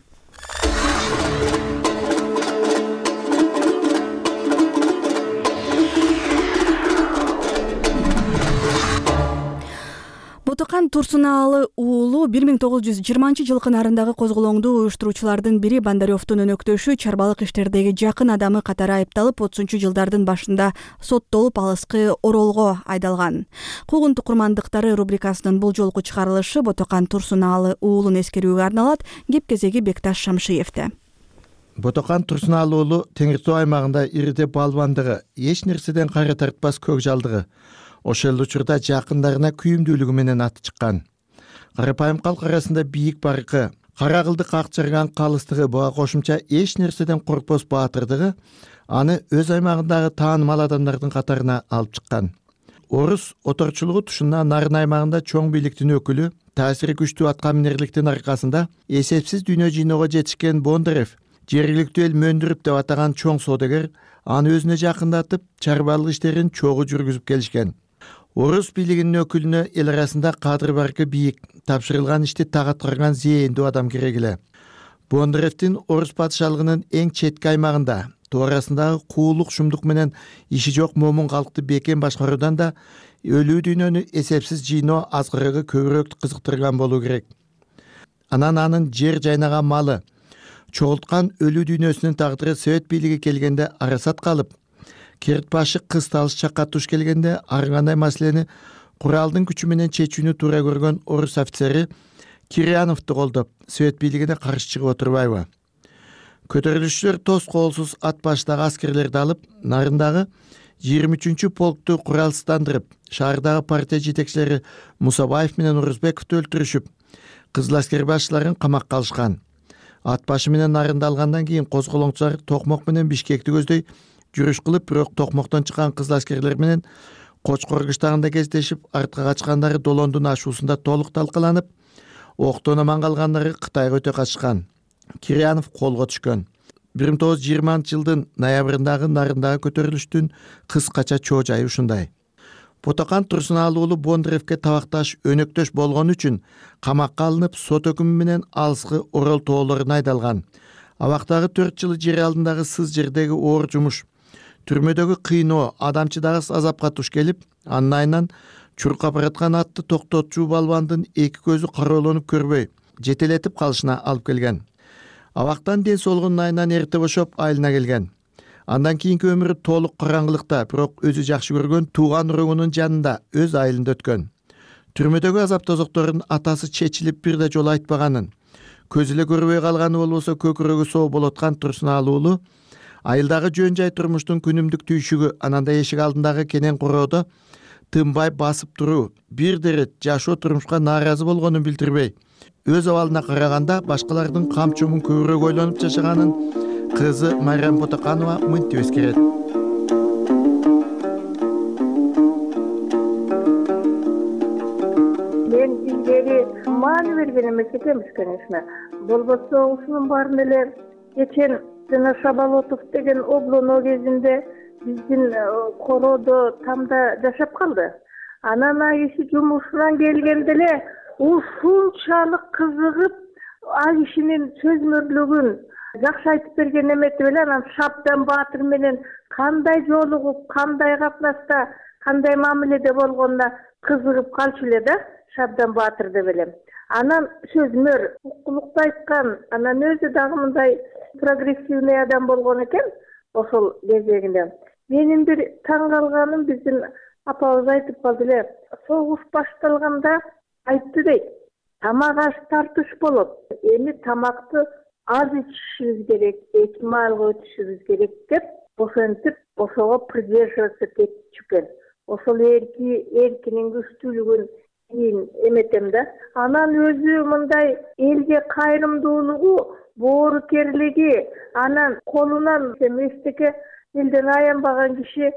Ботокан Турсунаалы уулу бир миң тогуз жүз жыйырманчы жылкы нарындагы козголоңду уюштуруучулардын бири Бандарёвдун өнөктөшү, чарбалык иштердеги жакын адамы катары айыпталып, отузунчу жылдардын башында соттолуп алыскы Оролго айдалган. Куугунтук курмандыктары рубрикасынын бул жолку чыгарылышы Ботокан Турсунаалы уулун эскерүүгө арналат. Кеп кезеги Бекташ Шамшиевде.
Ботокан Турсунаалы уулу Теңир Суу аймагында ирите балбандыгы, эч нерседен кайра тартпас көк жалдыгы, ошол учурда жакындарына күйүмдүүлүгү менен аты чыккан. Карапайым калк арасында бийик баркы, кара кылды какчырган калыстыгы, буга кошумча эч нерседен коркпос баатырдыгы аны өз аймагындагы таанымал адамдардын катарына алып чыккан. Орус оторчулугу тушунда Нарын аймагында чоң бийликтин өкүлү, таасири күчтүү атка минерликтин аркасында эсепсиз дүйнө жыйноого жетишкен Бондарев, жергиликтүү эл мөндүрүп деп атаган чоң соодагер, аны өзүнө жакындатып, чарбалык иштерин чогуу жүргүзүп келишкен. Орус бийлигинин өкүлүнө эл арасында кадыр баркы бийик, тапшырылган ишти так аткарган зээндүү адам керек эле. Бондаревдин Орус падышалыгынын эң четки аймагында, тоо арасындагы куулук шумдук менен иши жок момун калкты бекем башкаруудан да өлүү дүйнөнү эсепсиз жыйноо азгырыгы көбүрөөк кызыктырган болуу керек. Анан анын жер жайнаган малы, чогулткан өлүү дүйнөсүнүн тагдыры Совет бийлиги келгенде арасат калып, керт башы кыз талыш чакка туш келгенде ар кандай маселени куралдын күчү менен чечүүнү туура көргөн орус офицери Кирьяновду колдоп, Совет бийлигине каршы чыгып отурбайбы? Көтөрүлүшчүлөр тос колсуз ат башындагы аскерлерди алып, Нарындагы жыйырма үчүнчү полкту куралсыздандырып, шаардагы партия жетекчилери Мусабаев менен Орузбековду өлтүрүшүп, кызыл аскер башчыларын камакка алышкан. Ат башы менен Нарынды алгандан кийин козголоңчулар Токмок менен Бишкекти көздөй жүрүш кылып, бирок Токмоктон чыккан кызыл аскерлер менен Кочкор кыштагында кездешип, артка качкандары Долондун ашуусунда толук талкаланып, октон аман калгандары Кытайга өтө качышкан. Кирьянов колго түшкөн. бир миң тогуз жүз жыйырманчы жылдын ноябрындагы Нарындагы көтөрүлүштүн кыскача чоо жайы ушундай. Ботокан Турсунаалы уулу Бондаревке табакташ өнөктөш болгон үчүн камакка алынып, сот өкүмү менен алыскы Орол тоолоруна айдалган. Абактагы төрт жылы жер алдындагы сыз жердеги оор жумуш, түрмөдөгү кыйноо, адамчыдагы азапка туш келип, анын айынан чуркап бараткан атты токтотчу балбандын эки көзү кароолонуп көрбөй, жетелетип калышына алып келген. Абактан ден соолугунун айынан эрте бошоп, айылына келген. Андан кийинки өмүрү толук караңгылыкта, бирок өзү жакшы көргөн тууган уругунун жанында, өз айылында өткөн. Түрмөдөгү азап тозокторун атасы чечилип бир да жолу айтпаганын, көзү эле көрбөй калганы болбосо көкүрөгү соо болоткан Турсунаалы уулу айылдагы жөн жай турмуштун күнүмдүк түйшүгү, ананда эшик алдындагы кенен короодо тынбай басып туруу, бир дерет жашоо турмушка нааразы болгонун билдирбей, өз абалына караганда башкалардын камчомун көбүрөөк ойлонуп жашаганын кызы Майрам Ботаканова мынтип эскерет.
Мен илгери маани берген эмес экенбиз, конечно. Болбосо ушунун баарын эле кечен жана Шабалотов деген облоно кезинде биздин короодо тамда жашап калды. Анан ал киши жумушунан келгенде эле ушунчалык кызыгып, ал кишинин сөзмөрлүгүн жакшы айтып берген эметип эле анан Шабдан Баатыр менен кандай жолугуп, кандай катнашта, кандай мамиледе болгонуна кызыгып калчу эле да, Шабдан Баатыр деп элем. Анан сөзмөр, укулукту айткан, анан өзү дагы мындай прогрессивный адам болгон экен ошол кезегинде. Менин бир таң калганым, биздин апабыз айтып калды эле, согуш башталганда айтты дейт, тамак аш тартыш болот. Эми тамакты аз ичишибиз керек, эки маалга өтүшүбүз керек деп, ошентип ошого придерживаться кетчү экен. Ошол эрки, эркинин күчтүүлүгүн кийин эметем да. Анан өзү мындай элге кайрымдуулугу, боорукерлиги, анан колунан эчтеке элден аянбаган киши.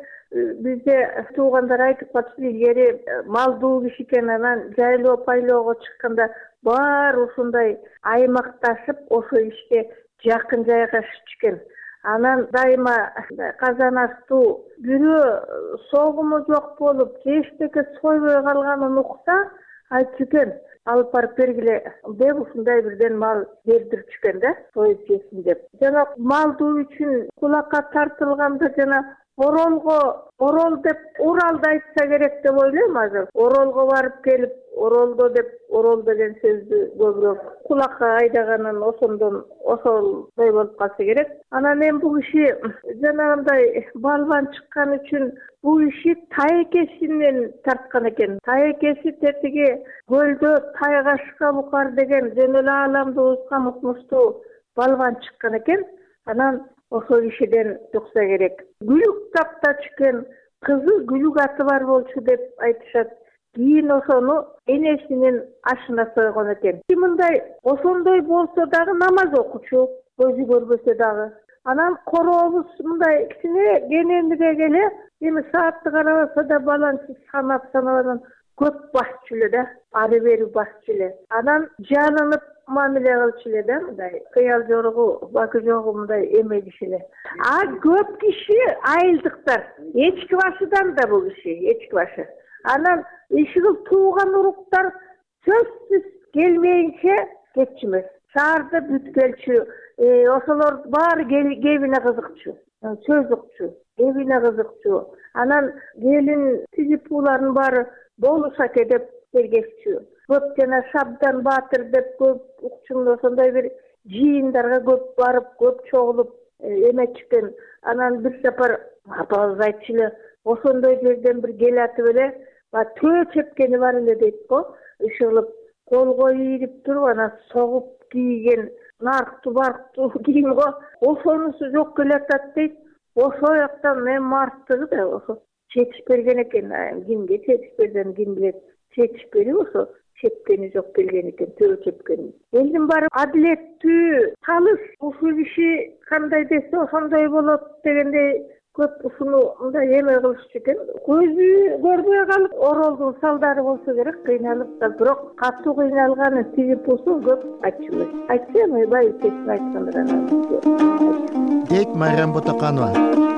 Бизде туугандар айтып калчу, илгери малдуу киши экен, анан жайлоо пайлоого чыкканда баары ушундай аймакташып, ошо ишке жакын жайгашчу экен. Анан дайыма казан астуу бирөө согуму жок болуп, эчтеке сойбой калганын укса айтчу экен, алып барып бергиле деп ушундай бирден мал бердирчү экен да, союп жесин деп. Жана малдуу үчүн кулакка тартылганда жана Оролго, Орол деп Уралды айтса керек деп ойлойм азыр. Оролго барып келип, Оролдо деп Орол деген сөздү көбүрөөк кулакка айдаганын ошондон ошолдой болуп калса керек. Анан эми бул киши жанагындай балбан чыккан үчүн бул киши тайекесинен тарткан экен. Тайекеси тетиги көлдө Тайгашка Букар деген жөн эле ааламды узган укмуштуу балбан чыккан экен. Анан ошол кишиден жукса керек. Гүлүк таптач экен, кызы Гүлүк аты бар болчу деп айтышат. Кийин ошону энесинин ашына сойгон экен. Мындай ошондой болсо дагы намаз окучу, көзү көрбөсө дагы. Анан корообуз мындай кичине кенендиге келе, эми саатты карабаса да баланчы санап санабадан көп басчу эле да, ары бери басчу эле. Анан жанынып мамиле кылчу эле да, мындай кыял жоругу, бакы жогу мындай эме киши эле. А көп киши айылдыктар, эчки башыдан да бул киши, эчки башы. Анан ишигил тууган уруктар сөзсүз келмейинче кетчү эмес. Шаарда бүт келчү, ошолор баары кебине кызыкчу, сөз укчу, кебине кызыкчу. Анан келин тизипуларын баары болушаке деп бергеччү. Көп жана Шабдан Баатыр деп көп укчумда ошондой бир жыйындарга көп барып, көп чогулуп эметчү экен. Анан бир сапар апабыз айтчу эле, ошондой жерден бир келатып эле, төө чепкени бар эле дейт го, ишылып колго ийирип туруп, анан согуп кийген нарктуу барктуу кийим го, ошонусу жок келатат дейт. Ошол жактан мен марттыгы да ошо чечип берген экен. Кимге чечип берген, ким билет. Чечип берип ошо чепкени жок келген экен, төө чепкени. Элдин баары адилеттүү, талыш, ушул киши кандай десе ошондой болот дегендей көп ушуну мындай эме кылышчу экен. Көзү көрбөй калып, Оролдун салдары болсо керек, кыйналып да, бирок катуу кыйналганын тигип болсо көп айтчу эле. Айтса эми бай чечип айткандар анан.
Дейт Майрам Ботаканова.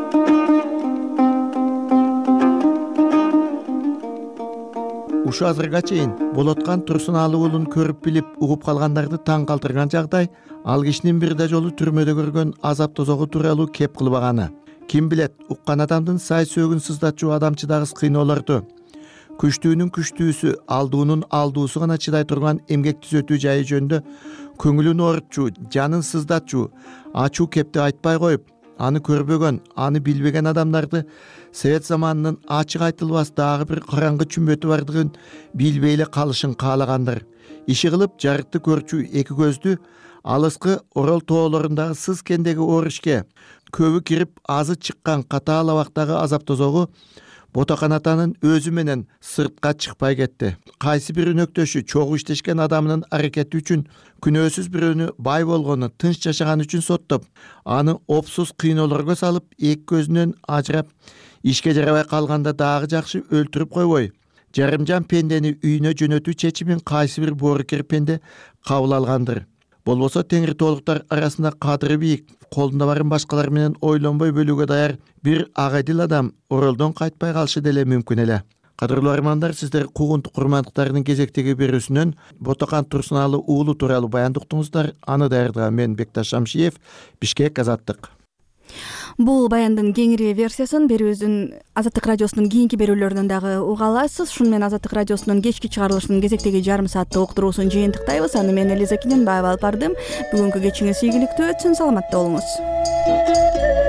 Ушу азырга чейин Болоткан Турсунаалы уулун көрүп билип, угуп калгандарды таң калтырган жагдай, ал кишинин бир да жолу түрмөдө көргөн азап тозогу тууралуу кеп кылбаганы. Ким билет, уккан адамдын сай сөөгүн сыздатчу адамчыдагыс кыйноолорду, күчтүүнүн күчтүүсү, алдуунун алдуусу гана чыдай турган эмгек түзөтүү жайы жөнүндө көңүлүн оорутчу, жанын сыздатчу, ачуу кепти айтпай коюп, аны көрбөгөн, аны билбеген адамдарды Совет заманынын ачык айтылбас дагы бир караңгы чүмбөтү бардыгын билбей эле калышын каалагандыр. Иши кылып жарыкты көрчү эки көздү алыскы Орол тоолорундагы сыз кендеги оор ишке көбү кирип азы чыккан катаал абактагы азап тозогу Ботакан атанын өзү менен сыртка чыкпай кетти. Кайсы бир өнөктөшү чогуу иштешкен адамынын аракети үчүн күнөөсүз бирөөнү бай болгону, тынч жашаган үчүн соттоп, аны опсуз кыйноолорго салып, эки көзүнөн ажырап, ишке жарабай калганда дагы жакшы өлтүрүп койбой, жарымжан пендени үйүнө жөнөтүү чечимин кайсы бир боорукер пенде кабыл алгандыр. Болбосо теңир тоолуктар арасында кадыры бийик, колунда барын башкалар менен ойлонбой бөлүүгө даяр бир ак эдил адам оролдон кайтпай калышы деле мүмкүн эле. Кадырлуу армандар, сиздер Куугунтук курмандыктарынын кезектеги берүүсүнөн Ботакан Турсунаалы уулу тууралуу баяндоо уктуңуздар. Аны даярдаган мен Бекташ Шамшиев, Бишкек, Азаттык.
Бул баяндын кеңири версиясын берүүбүздүн Азаттык радиосунун кийинки берүүлөрүнөн дагы уга аласыз. Шуну менен Азаттык радиосунун кечки чыгарылышынын кезектеги жарым сааттык уктуруусун жыйынтыктайбыз. Аны мен Элиза Киненбаева алып бардым. Бүгүнкү кечиңиз ийгиликтүү өтсүн, саламатта болуңуз.